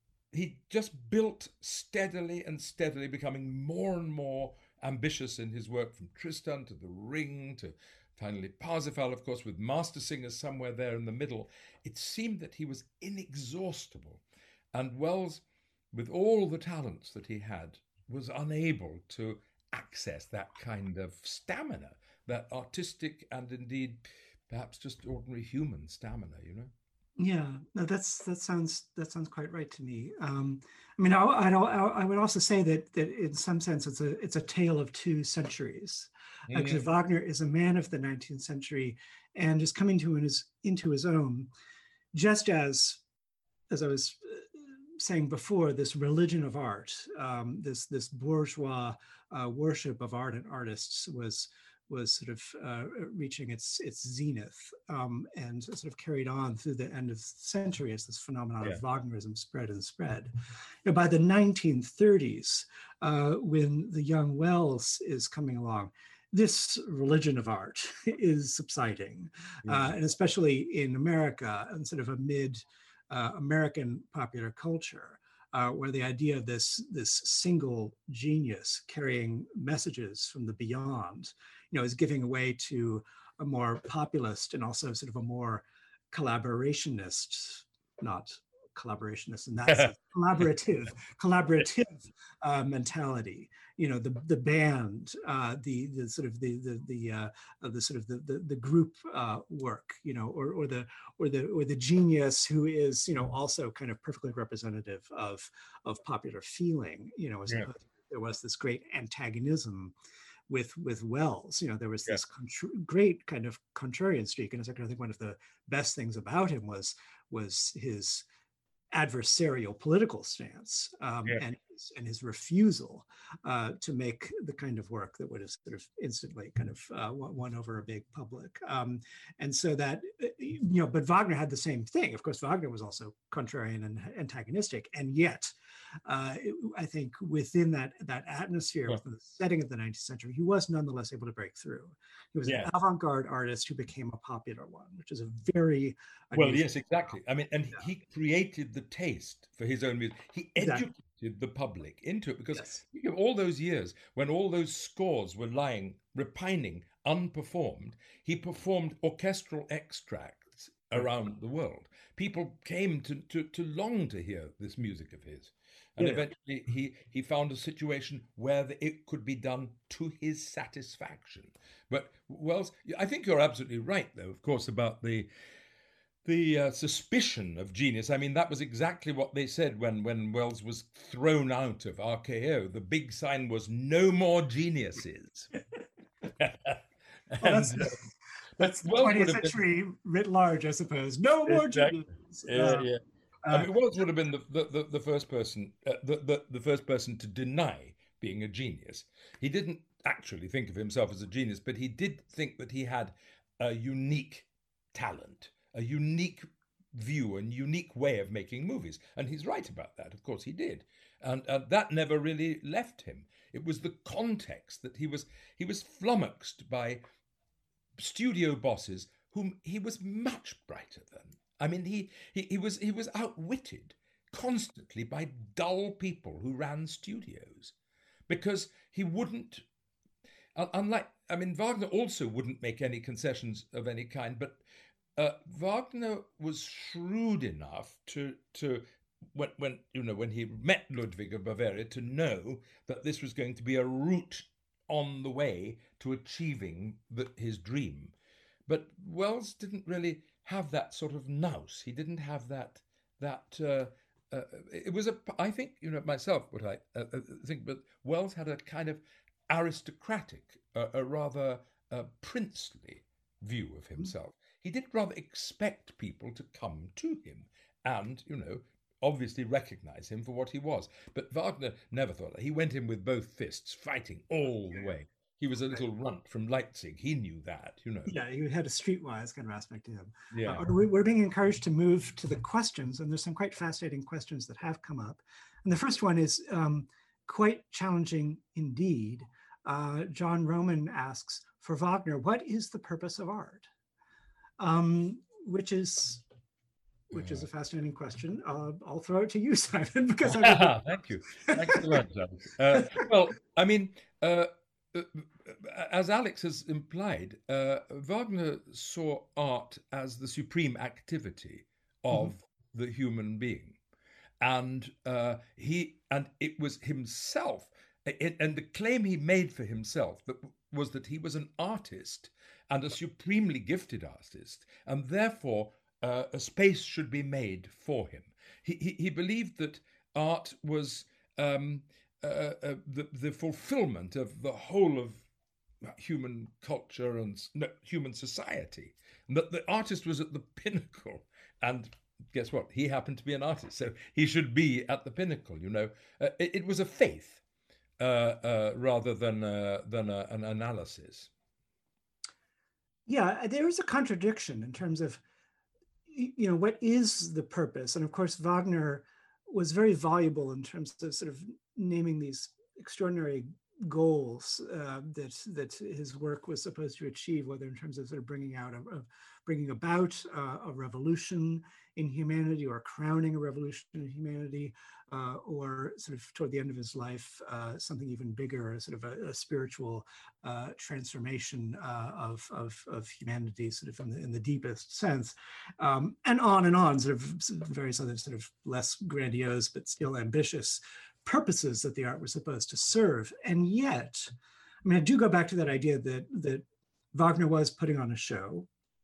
he just built steadily and steadily, becoming more and more ambitious in his work, from Tristan to The Ring to finally Parsifal, of course, with Master Singers somewhere there in the middle. It seemed that he was inexhaustible. And Wells, with all the talents that he had, was unable to access that kind of stamina, that artistic and indeed perhaps just ordinary human stamina, you know? Yeah, no, that's that sounds that sounds quite right to me. Um, I mean, I, I, I would also say that that in some sense it's a it's a tale of two centuries, because Mm-hmm. uh, Wagner is a man of the nineteenth century and is coming to his into his own, just as as I was saying before, this religion of art, um, this this bourgeois uh, worship of art and artists was was sort of uh, reaching its its zenith, um, and sort of carried on through the end of the century as this phenomenon Yeah. of Wagnerism spread and spread. You know, by the nineteen thirties, uh, when the young Wells is coming along, this religion of art is subsiding, Yeah. uh, and especially in America, and sort of amid uh, American popular culture, uh, where the idea of this this single genius carrying messages from the beyond, you know, is giving way to a more populist and also sort of a more collaborationist, not collaborationist in that sense, collaborative, collaborative uh, mentality. You know, the the band, uh, the the sort of the the the uh, the sort of the the, the group uh, work. You know, or or the or the or the genius who is, you know, also kind of perfectly representative of of popular feeling. You know, as Yeah. opposed to, there was this great antagonism with with Wells. You know, there was Yeah. this contra- great kind of contrarian streak, and I think one of the best things about him was was his adversarial political stance, um, Yeah. and his, and his refusal uh, to make the kind of work that would have sort of instantly kind of uh, won over a big public. Um, and so that, you know, but Wagner had the same thing. Of course, Wagner was also contrarian and antagonistic, and yet uh, it, I think within that that atmosphere, Yeah. within the setting of the nineteenth century, he was nonetheless able to break through. He was Yeah. an avant-garde artist who became a popular one, which is a very Well, unusual. yes, exactly. I mean, and Yeah. he created the taste for his own music. He Exactly. educated the public into it, because Yes. think of all those years when all those scores were lying, repining, unperformed. He performed orchestral extracts around the world. People came to, to, to long to hear this music of his. And Yeah. eventually he, he found a situation where the, it could be done to his satisfaction. But Wells, I think you're absolutely right, though, of course, about the the uh, suspicion of genius. I mean, that was exactly what they said when, when Wells was thrown out of R K O. The big sign was "No more geniuses." and, Well, that's uh, that's but the Wells twentieth would have been century writ large, I suppose. No more exactly. genius. Yeah, Uh, yeah. I uh, mean, Wells would have been the the, the, the first person, uh, the, the the first person to deny being a genius. He didn't actually think of himself as a genius, but he did think that he had a unique talent, a unique view and unique way of making movies. And he's right about that. Of course, he did. And, and that never really left him. It was the context that he was he was flummoxed by studio bosses whom he was much brighter than. I mean, he he, he was he was outwitted constantly by dull people who ran studios, because he wouldn't. Unlike, I mean, Wagner also wouldn't make any concessions of any kind, but uh, Wagner was shrewd enough to to when when you know when he met Ludwig of Bavaria to know that this was going to be a route on the way to achieving the, his dream. But Wells didn't really have that sort of nous. He didn't have that that. Uh, uh, it was a. I think you know myself what I uh, think, but Wells had a kind of aristocratic, uh, a rather uh, princely view of himself. He did rather expect people to come to him and, you know, obviously recognize him for what he was. But Wagner never thought that. He went in with both fists, fighting all the way. He was a little runt from Leipzig. He knew that, you know. Yeah, he had a streetwise kind of aspect to him. Yeah. Uh, we're being encouraged to move to the questions, and there's some quite fascinating questions that have come up. And the first one is um, quite challenging indeed. Uh, John Roman asks, for Wagner, what is the purpose of art? Um, which is which is a fascinating question. Uh, I'll throw it to you, Simon, because I would... Thank you. Thanks a lot, uh, well, I mean, uh, as Alex has implied, uh, Wagner saw art as the supreme activity of mm-hmm. the human being, and uh, he and it was himself. It, and the claim he made for himself that was that he was an artist and a supremely gifted artist, and therefore uh, a space should be made for him. He he, he believed that art was um, uh, uh, the the fulfillment of the whole of human culture and no, human society, and that the artist was at the pinnacle. And guess what? He happened to be an artist, so he should be at the pinnacle. You know, uh, it, it was a faith. Uh, uh, rather than uh, than uh, an analysis. Yeah, there is a contradiction in terms of, you know, what is the purpose? And of course, Wagner was very voluble in terms of sort of naming these extraordinary goals uh, that that his work was supposed to achieve, whether in terms of sort of bringing out of, of bringing about uh, a revolution in humanity, or crowning a revolution in humanity, uh, or sort of toward the end of his life, uh, something even bigger, sort of a, a spiritual uh, transformation uh, of, of of humanity, sort of in the in the deepest sense, um, and on and on, sort of various other sort of less grandiose but still ambitious purposes that the art was supposed to serve. And yet, I mean, I do go back to that idea that that Wagner was putting on a show,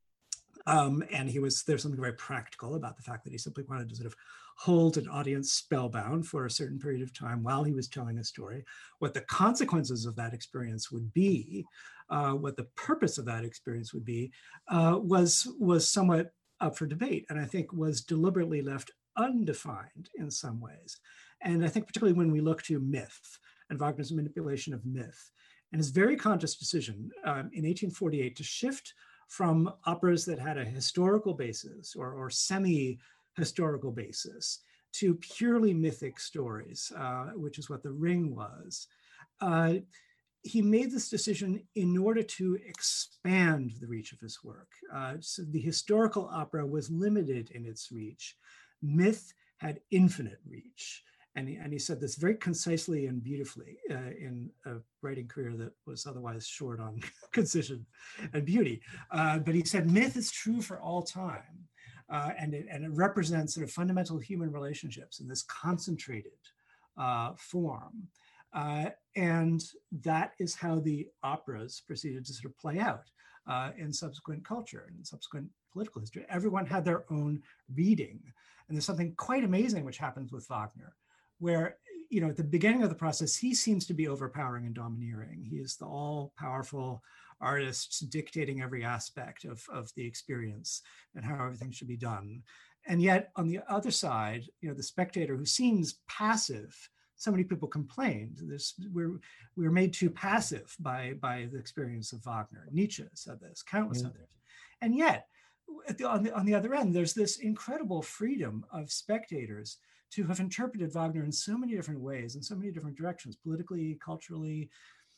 um, and he was there's something very practical about the fact that he simply wanted to sort of hold an audience spellbound for a certain period of time while he was telling a story. What the consequences of that experience would be, uh, what the purpose of that experience would be, uh, was was somewhat up for debate, and I think was deliberately left undefined in some ways. And I think particularly when we look to myth and Wagner's manipulation of myth, and his very conscious decision um, in eighteen forty-eight to shift from operas that had a historical basis or, or semi-historical basis to purely mythic stories, uh, which is what The Ring was. Uh, he made this decision in order to expand the reach of his work. Uh, so the historical opera was limited in its reach. Myth had infinite reach. And he, and he said this very concisely and beautifully uh, in a writing career that was otherwise short on concision and beauty. Uh, but he said, myth is true for all time. Uh, and, it, and it represents sort of fundamental human relationships in this concentrated uh, form. Uh, and that is how the operas proceeded to sort of play out uh, in subsequent culture and subsequent political history. Everyone had their own reading. And there's something quite amazing which happens with Wagner, where, you know, at the beginning of the process, he seems to be overpowering and domineering. He is the all-powerful artist dictating every aspect of, of the experience and how everything should be done. And yet, on the other side, you know, the spectator who seems passive, so many people complained, this, we're, we're made too passive by, by the experience of Wagner. Nietzsche said this, countless mm-hmm. others. And yet, at the, on, the, on the other end, there's this incredible freedom of spectators to have interpreted Wagner in so many different ways, in so many different directions, politically, culturally,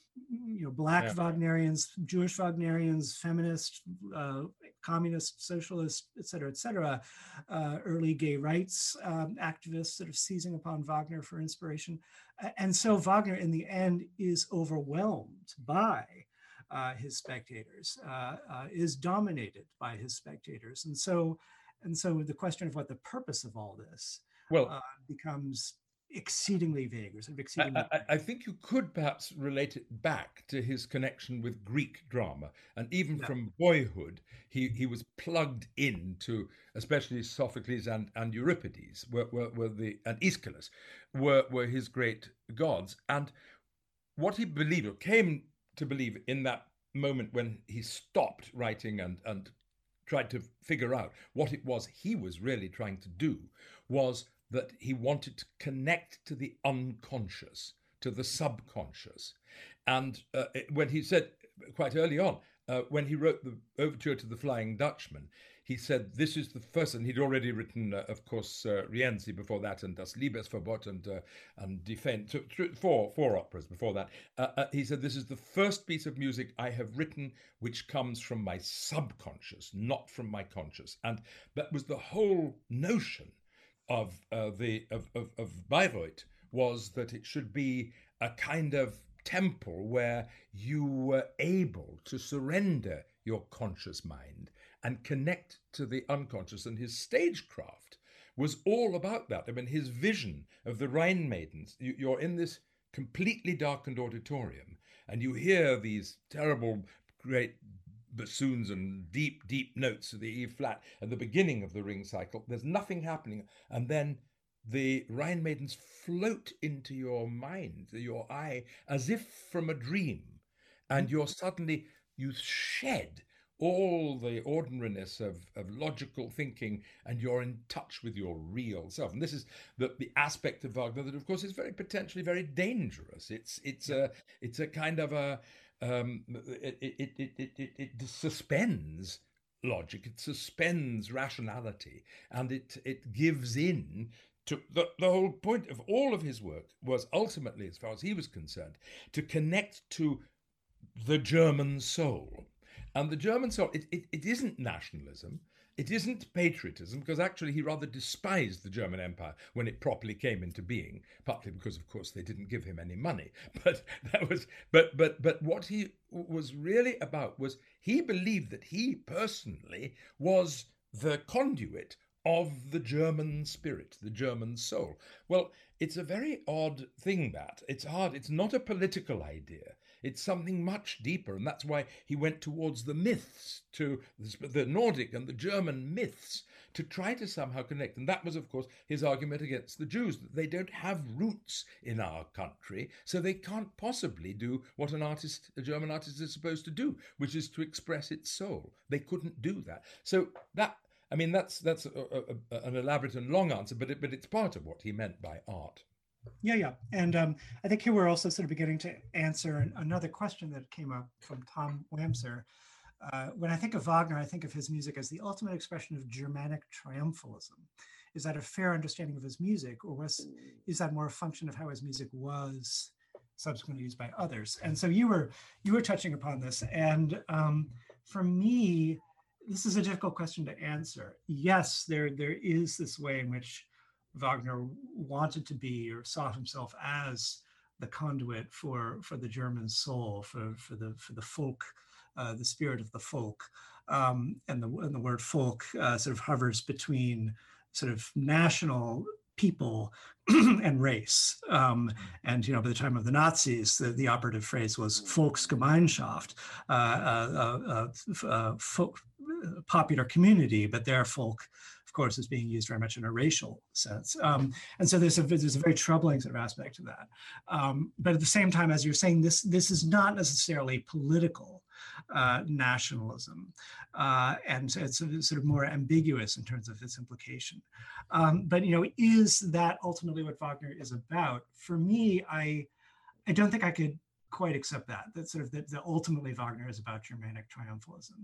you know, Black yeah. Wagnerians, Jewish Wagnerians, feminist, uh, communist, socialist, et cetera, et cetera, uh, early gay rights um, activists sort of seizing upon Wagner for inspiration. And so Wagner, in the end, is overwhelmed by uh, his spectators, uh, uh, is dominated by his spectators. And so, and so the question of what the purpose of all this well, uh, becomes exceedingly vague, or sort of exceedingly I, I, I think you could perhaps relate it back to his connection with Greek drama, and even yeah. from boyhood he he was plugged into, especially Sophocles and, and Euripides were, were, were the and Aeschylus were were his great gods. And what he believed, or came to believe, in that moment when he stopped writing and and tried to figure out what it was he was really trying to do, was that he wanted to connect to the unconscious, to the subconscious. And uh, when he said, quite early on, uh, when he wrote the overture to the Flying Dutchman, he said, this is the first, and he'd already written, uh, of course, uh, Rienzi before that, and Das Liebesverbot, and uh, and Defend, so, four, four operas before that. Uh, uh, he said, this is the first piece of music I have written which comes from my subconscious, not from my conscious. And that was the whole notion of uh, the of, of, of Bayreuth, was that it should be a kind of temple where you were able to surrender your conscious mind and connect to the unconscious. And his stagecraft was all about that. I mean, his vision of the Rhine maidens, you, you're in this completely darkened auditorium and you hear these terrible, great bassoons and deep, deep notes of the E flat at the beginning of the ring cycle. There's nothing happening. And then the Rhine maidens float into your mind, your eye, as if from a dream. And you're suddenly, you shed all the ordinariness of, of logical thinking, and you're in touch with your real self. And this is the, the aspect of Wagner that, of course, is very potentially very dangerous. It's it's a it's a kind of a um, it, it, it, it, it, it suspends logic, it suspends rationality, and it it gives in to the, the whole point of all of his work was ultimately, as far as he was concerned, to connect to the German soul. And the German soul, it, it, it isn't nationalism, it isn't patriotism, because actually he rather despised the German Empire when it properly came into being, partly because, of course, they didn't give him any money. But that was, but but but what he was really about was he believed that he personally was the conduit of the German spirit, the German soul. Well, it's a very odd thing, that. It's hard. It's not a political idea. It's something much deeper, and that's why he went towards the myths, to the Nordic and the German myths, to try to somehow connect. And that was, of course, his argument against the Jews, that they don't have roots in our country, so they can't possibly do what an artist, a German artist, is supposed to do, which is to express its soul. They couldn't do that. So that, I mean, that's that's a, a, a, an elaborate and long answer, but it, but it's part of what he meant by art. Yeah, yeah. And um, I think here we're also sort of beginning to answer another question that came up from Tom Wamser. Uh, when I think of Wagner, I think of his music as the ultimate expression of Germanic triumphalism. Is that a fair understanding of his music, or was is that more a function of how his music was subsequently used by others? And so you were you were touching upon this, and um, for me, this is a difficult question to answer. Yes, there there is this way in which Wagner wanted to be, or saw himself as, the conduit for for the German soul, for for the for the folk, uh, the spirit of the folk, um, and the and the word folk uh, sort of hovers between sort of national people and race. Um, and you know, by the time of the Nazis, the, the operative phrase was Volksgemeinschaft, uh, uh, uh, uh, folk, popular community, but their folk, of course, is being used very much in a racial sense. Um, and so there's a, there's a very troubling sort of aspect to that. Um, but at the same time, as you're saying, this, this is not necessarily political uh, nationalism. Uh, and so it's sort of more ambiguous in terms of its implication. Um, but, you know, is that ultimately what Wagner is about? For me, I, I don't think I could quite accept that, that sort of that, that ultimately Wagner is about Germanic triumphalism.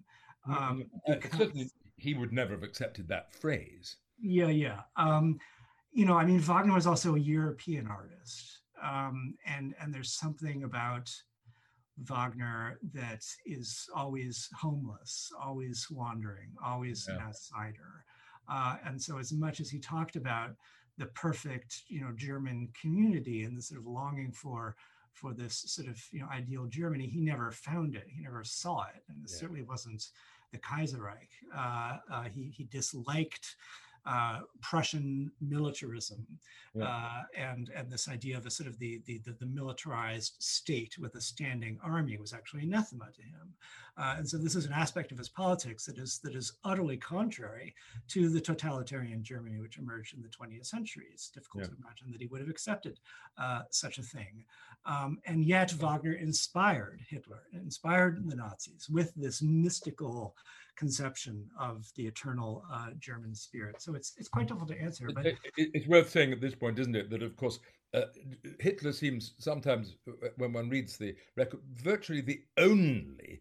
Um, uh, because, certainly, he would never have accepted that phrase. Yeah, yeah. Um, you know, I mean, Wagner was also a European artist, um, and and there's something about Wagner that is always homeless, always wandering, always Yeah. an outsider. Uh, and so as much as he talked about the perfect, you know, German community and the sort of longing for for this sort of, you know, ideal Germany, he never found it. He never saw it. And it Yeah. certainly wasn't the Kaiserreich. Uh, uh, he, he disliked uh, Prussian militarism, Yeah. uh, and and this idea of a sort of the, the the the militarized state with a standing army was actually anathema to him, uh, and so this is an aspect of his politics that is that is utterly contrary to the totalitarian Germany which emerged in the twentieth century. It's difficult Yeah. to imagine that he would have accepted uh, such a thing, um, and yet Wagner inspired Hitler, inspired the Nazis with this mystical conception of the eternal uh, German spirit. So it's it's quite difficult to answer. But it, it, it's worth saying at this point, isn't it, that of course uh, Hitler seems sometimes, when one reads the record, virtually the only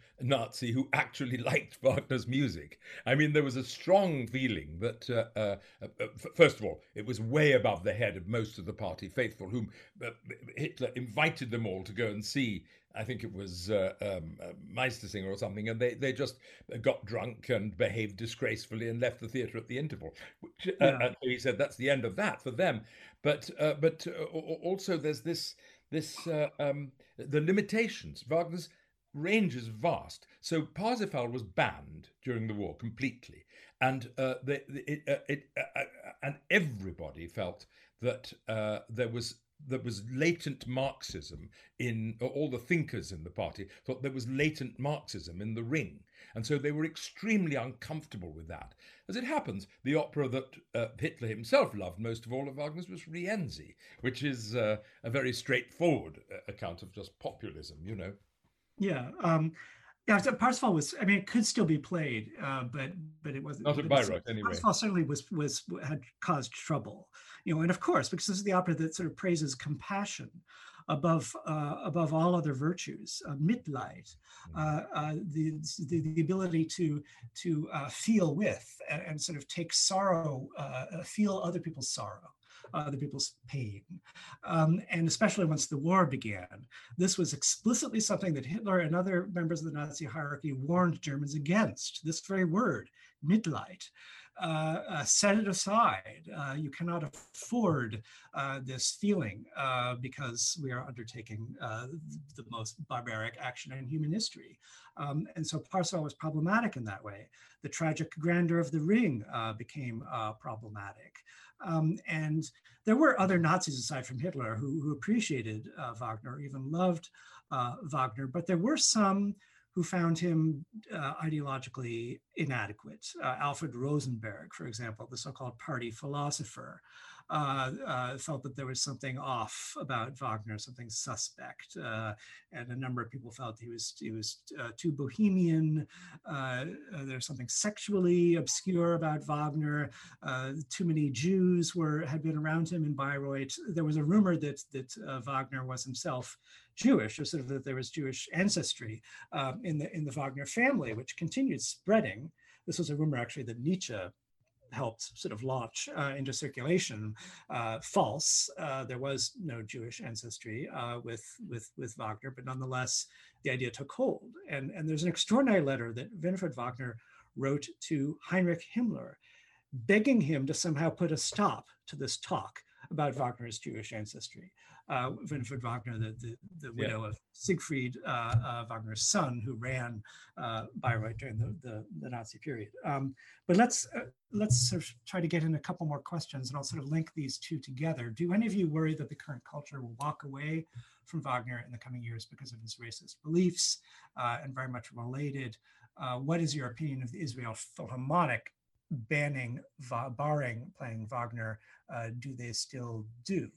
Nazi who actually liked Wagner's music. I mean, there was a strong feeling that, uh, uh, uh, first of all, it was way above the head of most of the party faithful, whom uh, Hitler invited them all to go and see. I think it was uh, um, uh, Meistersinger or something, and they, they just got drunk and behaved disgracefully and left the theatre at the interval. Which, uh, Yeah. and he said that's the end of that for them. But uh, but uh, also there's this this uh, um, the limitations. Wagner's range is vast. So Parsifal was banned during the war completely, and uh, the, the, it, uh, it uh, uh, and everybody felt that uh, there was. There was latent Marxism in all the thinkers in the party thought there was latent Marxism in the Ring. And so they were extremely uncomfortable with that. As it happens, the opera that uh, Hitler himself loved most of all of Wagner's was Rienzi, which is uh, a very straightforward account of just populism, you know. Yeah. Um, yeah, so Parsifal was, I mean, it could still be played, uh, but but it wasn't. Not at Bayreuth, anyway. Parsifal certainly was, was, had caused trouble, you know, and of course, because this is the opera that sort of praises compassion above uh, above all other virtues, uh, Mitleid, uh, uh, the, the the ability to to uh, feel with and, and sort of take sorrow, uh, feel other people's sorrow. Other people's pain. Um, and especially once the war began, this was explicitly something that Hitler and other members of the Nazi hierarchy warned Germans against. This very word, Mitleid. Uh, uh, set it aside. Uh, you cannot afford uh, this feeling uh, because we are undertaking uh, the most barbaric action in human history. Um, and so Parsifal was problematic in that way. The tragic grandeur of the Ring uh, became uh, problematic. Um, and there were other Nazis aside from Hitler who, who appreciated uh, Wagner, even loved uh, Wagner, but there were some who found him uh, ideologically inadequate. Uh, Alfred Rosenberg, for example, the so-called party philosopher, uh, uh, felt that there was something off about Wagner, something suspect, uh, and a number of people felt he was he was uh, too bohemian. Uh, uh, there's something sexually obscure about Wagner. Uh, too many Jews were had been around him in Bayreuth. There was a rumor that that uh, Wagner was himself Jewish, or sort of that there was Jewish ancestry um, in the in the Wagner family, which continued spreading. This was a rumor actually that Nietzsche helped sort of launch uh, into circulation. Uh, false. Uh, there was no Jewish ancestry uh, with with with Wagner, but nonetheless, the idea took hold. And and there's an extraordinary letter that Winifred Wagner wrote to Heinrich Himmler, begging him to somehow put a stop to this talk about Wagner's Jewish ancestry. Uh, Winifred Wagner, the, the, the Yeah. widow of Siegfried uh, uh, Wagner's son, who ran uh, Bayreuth during the, the, the Nazi period. Um, but let's uh, let's sort of try to get in a couple more questions, and I'll sort of link these two together. Do any of you worry that the current culture will walk away from Wagner in the coming years because of his racist beliefs? Uh, and very much related, uh, what is your opinion of the Israel Philharmonic banning, barring playing Wagner? Uh, do they still do?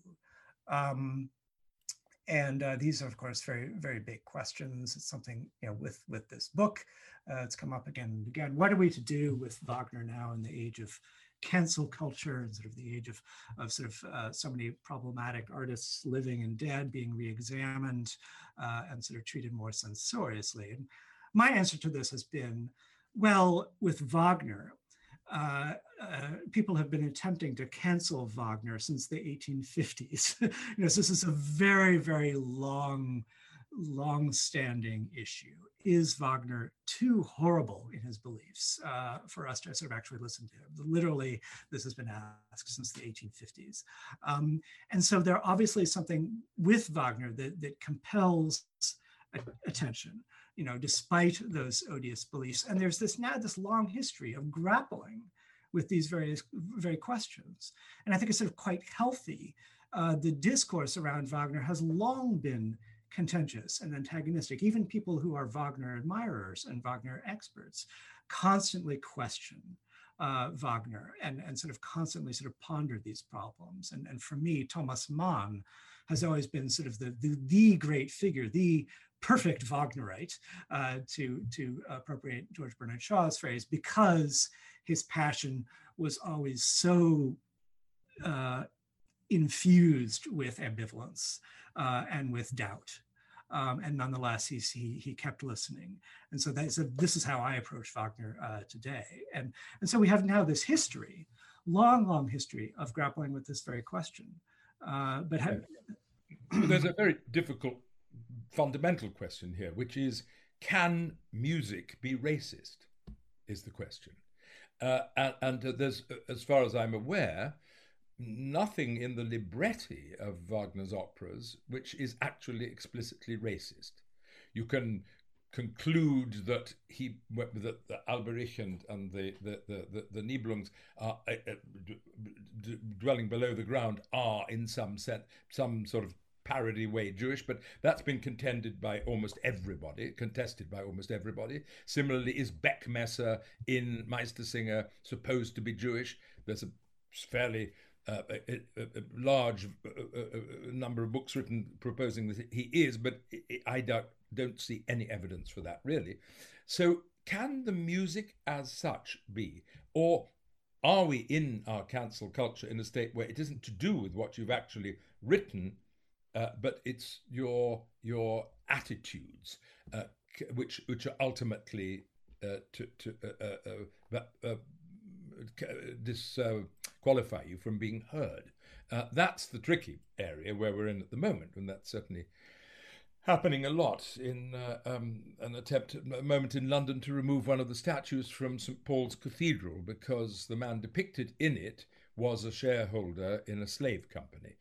Um, and uh, these are, of course, very, very big questions. It's something, you know, with, with this book, uh, it's come up again and again. What are we to do with Wagner now in the age of cancel culture and sort of the age of, of sort of uh, so many problematic artists living and dead being re-examined uh, and sort of treated more censoriously? And my answer to this has been Well, with Wagner, uh, uh, people have been attempting to cancel Wagner since the eighteen fifties. You know, so this is a very, very long, long-standing issue. Is Wagner too horrible in his beliefs uh, for us to sort of actually listen to him? Literally, this has been asked since the eighteen fifties. Um, and so there obviously is something with Wagner that, that compels attention, you know, despite those odious beliefs. And there's this now this long history of grappling with these various very questions. And I think it's sort of quite healthy. Uh, the discourse around Wagner has long been contentious and antagonistic. Even people who are Wagner admirers and Wagner experts constantly question uh, Wagner and, and sort of constantly sort of ponder these problems. And, and for me, Thomas Mann has always been sort of the, the, the great figure, the perfect Wagnerite, uh, to, to appropriate George Bernard Shaw's phrase, because his passion was always so uh, infused with ambivalence uh, and with doubt. Um, and nonetheless, he's, he, he kept listening. And so, that, so this is how I approach Wagner uh, today. And, and so we have now this history, long, long history of grappling with this very question. Uh, but have, well, there's a very difficult fundamental question here, which is, can music be racist, is the question. Uh, and and uh, there's, as far as I'm aware, nothing in the libretti of Wagner's operas which is actually explicitly racist. You can conclude that he, that the Alberich and, and the, the, the, the, the Nibelungs are uh, d- d- dwelling below the ground are in some sense, some sort of parody way Jewish, but that's been contended by almost everybody, contested by almost everybody. Similarly, is Beckmesser in Meistersinger supposed to be Jewish? There's a fairly uh, a, a, a large uh, uh, number of books written proposing that he is, but I doubt, don't see any evidence for that, really. So can the music as such be, or are we in our cancel culture in a state where it isn't to do with what you've actually written, Uh, but it's your your attitudes, uh, which which are ultimately uh, to to uh, uh, uh, uh, disqualify you from being heard. Uh, that's the tricky area where we're in at the moment, and that's certainly happening a lot in uh, um, an attempt, a moment in London to remove one of the statues from Saint Paul's Cathedral because the man depicted in it was a shareholder in a slave company.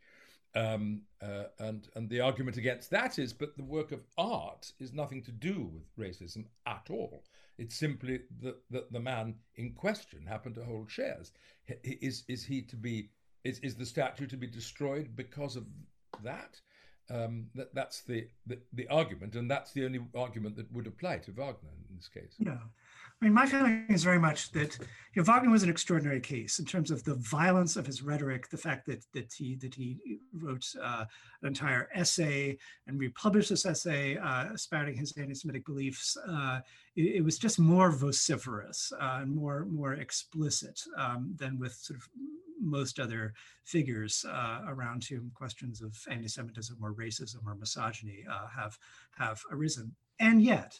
Um, uh, and and the argument against that is, but the work of art is nothing to do with racism at all. It's simply that, that the man in question happened to hold shares. Is is he to be? Is is the statue to be destroyed because of that? Um, that that's the, the the argument, and that's the only argument that would apply to Wagner in this case. Yeah. I mean, my feeling is very much that, you know, Wagner was an extraordinary case in terms of the violence of his rhetoric, the fact that that he that he wrote uh, an entire essay and republished this essay, uh, spouting his anti-Semitic beliefs. Uh, it, it was just more vociferous uh, and more more explicit um, than with sort of most other figures uh, around whom questions of anti-Semitism or racism or misogyny uh, have have arisen. And yet,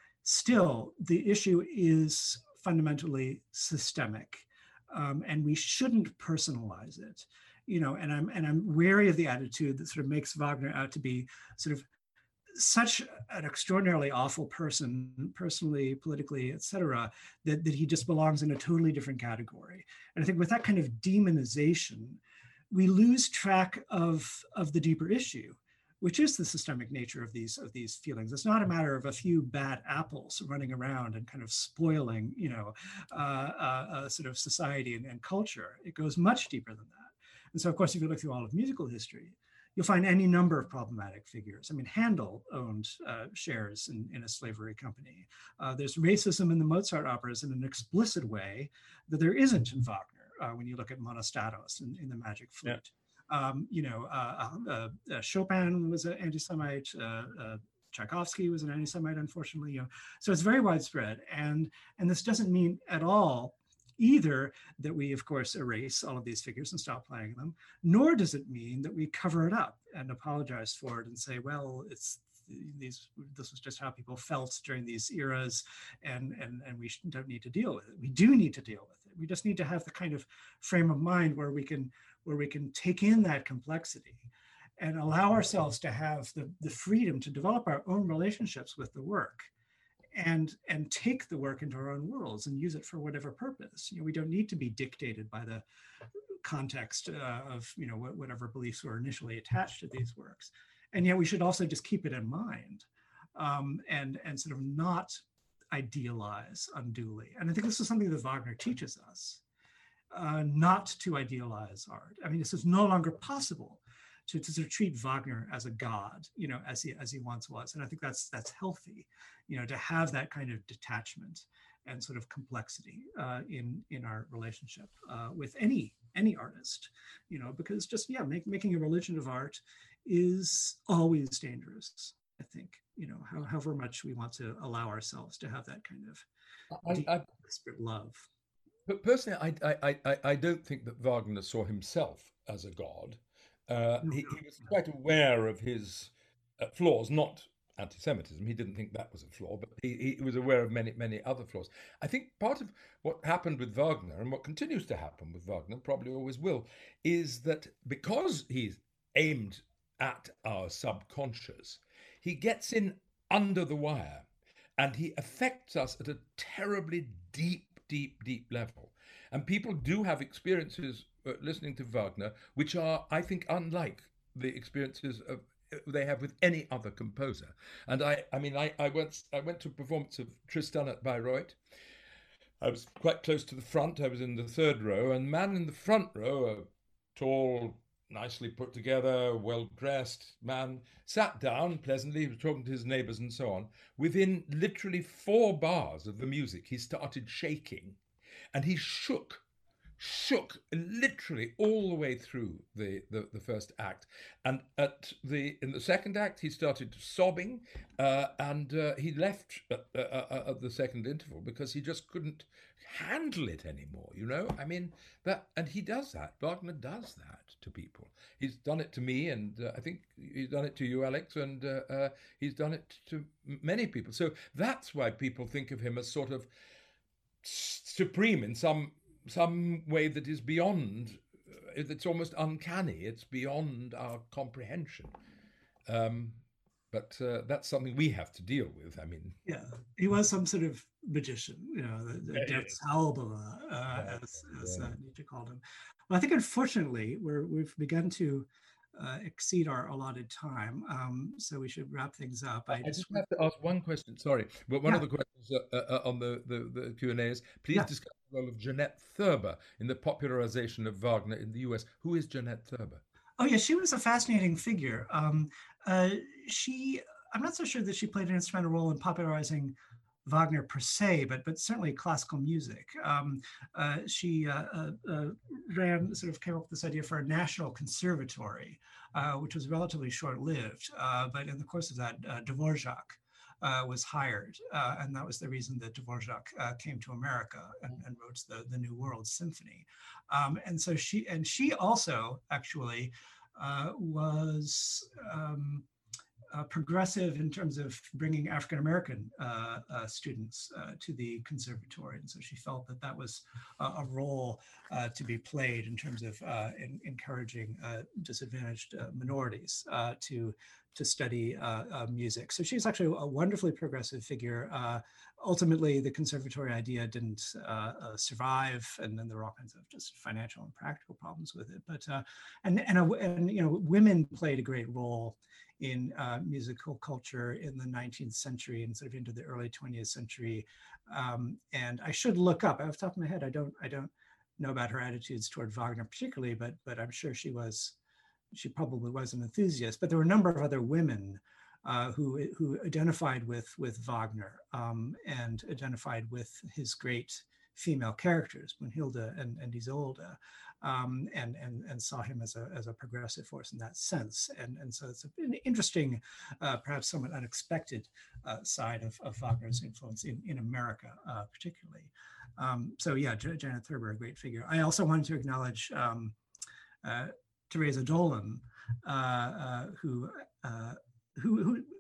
still, the issue is fundamentally systemic, um, and we shouldn't personalize it. You know, and I'm and I'm wary of the attitude that sort of makes Wagner out to be sort of such an extraordinarily awful person, personally, politically, et cetera, that, that he just belongs in a totally different category. And I think with that kind of demonization, we lose track of, of the deeper issue, which is the systemic nature of these of these feelings. It's not a matter of a few bad apples running around and kind of spoiling, you know, uh, uh, uh, sort of society and, and culture. It goes much deeper than that. And so, of course, if you look through all of musical history, you'll find any number of problematic figures. I mean, Handel owned uh, shares in, in a slavery company. Uh, there's racism in the Mozart operas in an explicit way that there isn't in Wagner uh, when you look at Monostatos in, in the Magic Flute. Yeah. Um, you know, uh, uh, uh, Chopin was an anti-Semite, uh, uh, Tchaikovsky was an anti-Semite, unfortunately. You know, so it's very widespread, and and this doesn't mean at all either that we, of course, erase all of these figures and stop playing them, nor does it mean that we cover it up and apologize for it and say, well, it's these, this was just how people felt during these eras, and, and, and we don't need to deal with it. We do need to deal with it. We just need to have the kind of frame of mind where we can, where we can take in that complexity and allow ourselves to have the, the freedom to develop our own relationships with the work, and and take the work into our own worlds and use it for whatever purpose. You know, we don't need to be dictated by the context uh, of, you know, whatever beliefs were initially attached to these works. And yet we should also just keep it in mind, um, and, and sort of not idealize unduly. And I think this is something that Wagner teaches us, uh, not to idealize art. I mean, this is no longer possible to, to sort of treat Wagner as a god, you know, as he as he once was. And I think that's that's healthy, you know, to have that kind of detachment and sort of complexity uh, in in our relationship uh, with any any artist, you know, because just yeah, make, making a religion of art is always dangerous. I think, you know, how, however much we want to allow ourselves to have that kind of I, deep, I, desperate love. But personally, I, I I I don't think that Wagner saw himself as a god. Uh, he, he was quite aware of his uh, flaws, not anti-Semitism. He didn't think that was a flaw, but he, he was aware of many, many other flaws. I think part of what happened with Wagner, and what continues to happen with Wagner, probably always will, is that because he's aimed at our subconscious, he gets in under the wire, and he affects us at a terribly deep, deep, deep level. And people do have experiences uh, listening to Wagner, which are, I think, unlike the experiences of, uh, they have with any other composer. And I, I mean, I, I went, I went to a performance of Tristan at Bayreuth. I was quite close to the front. I was in the third row, and the man in the front row, a tall, nicely put together, well-dressed man, sat down pleasantly. He was talking to his neighbors and so on. Within literally four bars of the music, he started shaking, and he shook, shook literally all the way through the, the, the first act. And at the in the second act, he started sobbing, uh, and uh, he left at, uh, at the second interval because he just couldn't handle it anymore. You know, I mean that, and he does that. Wagner does that to people. He's done it to me, and uh, I think he's done it to you, Alex, and uh, uh, he's done it to many people. So that's why people think of him as sort of supreme in some some way that is beyond, it's almost uncanny, it's beyond our comprehension. Um, but uh, that's something we have to deal with. I mean, yeah, he was some sort of magician, you know, the, the yeah, Der Zauberer, uh, yeah, as, as yeah. uh, Nietzsche called him. Well, I think unfortunately we're, we've begun to uh, exceed our allotted time, um, so we should wrap things up. I, I just have to ask one question, sorry, but one yeah. of the questions uh, uh, on the, the, the Q and A is, please yeah. discuss the role of Jeanette Thurber in the popularization of Wagner in the U S. Who is Jeanette Thurber? Oh yeah, she was a fascinating figure. Um, uh, she, I'm not so sure that she played an instrumental role in popularizing Wagner per se, but but certainly classical music. Um, uh, she uh, uh, uh, ran, sort of came up with this idea for a national conservatory, uh, which was relatively short-lived. Uh, but in the course of that, uh, Dvorak uh, was hired, uh, and that was the reason that Dvorak uh, came to America and, and wrote the the New World Symphony. Um, and so she and she also actually uh, was. Um, Uh, progressive in terms of bringing African-American uh, uh, students uh, to the conservatory. And so she felt that that was uh, a role uh, to be played in terms of uh, in, encouraging uh, disadvantaged uh, minorities uh, to, to study uh, uh, music. So she's actually a wonderfully progressive figure. Uh, ultimately, the conservatory idea didn't uh, uh, survive, and then there were all kinds of just financial and practical problems with it. But, uh, and, and, uh, and, you know, women played a great role in uh, musical culture in the nineteenth century and sort of into the early twentieth century. Um, and I should look up, off the top of my head, I don't, I don't know about her attitudes toward Wagner particularly, but, but I'm sure she was, she probably was an enthusiast. But there were a number of other women uh, who, who identified with, with Wagner um, and identified with his great female characters, Brunhilde and, and Isolde. Um, and, and, and saw him as a, as a progressive force in that sense. And, and so it's an interesting, uh, perhaps somewhat unexpected uh, side of, of Wagner's influence in, in America, uh, particularly. Um, so yeah, Janet Thurber, a great figure. I also wanted to acknowledge um, uh, Teresa Dolan, uh, uh, who, uh, who, who,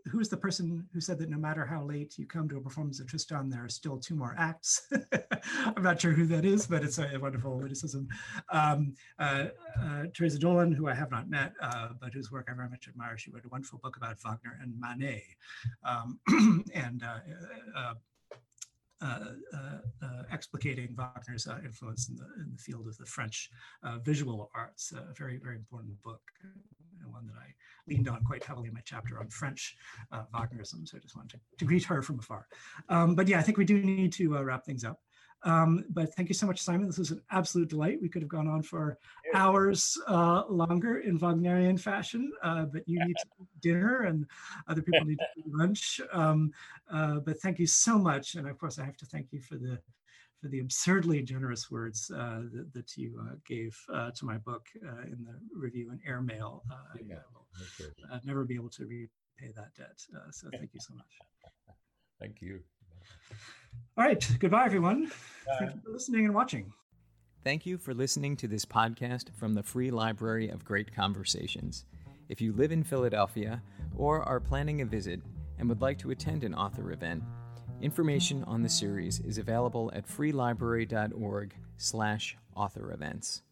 who is the person who said that no matter how late you come to a performance of Tristan, there are still two more acts? I'm not sure who that is, but it's a, a wonderful witticism. Um, uh, uh, Teresa Dolan, who I have not met, uh, but whose work I very much admire. She wrote a wonderful book about Wagner and Manet. Um, and uh, uh, Uh, uh, uh, explicating Wagner's uh, influence in the, in the field of the French uh, visual arts. A very, very important book, and one that I leaned on quite heavily in my chapter on French uh, Wagnerism. So I just wanted to, to greet her from afar. Um, but yeah, I think we do need to uh, wrap things up. Um, but thank you so much, Simon. This was an absolute delight. We could have gone on for hours uh, longer in Wagnerian fashion, uh, but you need to eat dinner and other people need to eat lunch. Um, uh, but thank you so much. And of course, I have to thank you for the for the absurdly generous words uh, that, that you uh, gave uh, to my book uh, in the review in Airmail. Uh, yeah, I will uh, never be able to repay that debt. Uh, so thank you so much. Thank you. All right. Goodbye, everyone. Bye. Thank you for listening and watching. Thank you for listening to this podcast from the Free Library of Great Conversations. If you live in Philadelphia or are planning a visit and would like to attend an author event, information on the series is available at freelibrary dot org slash author events.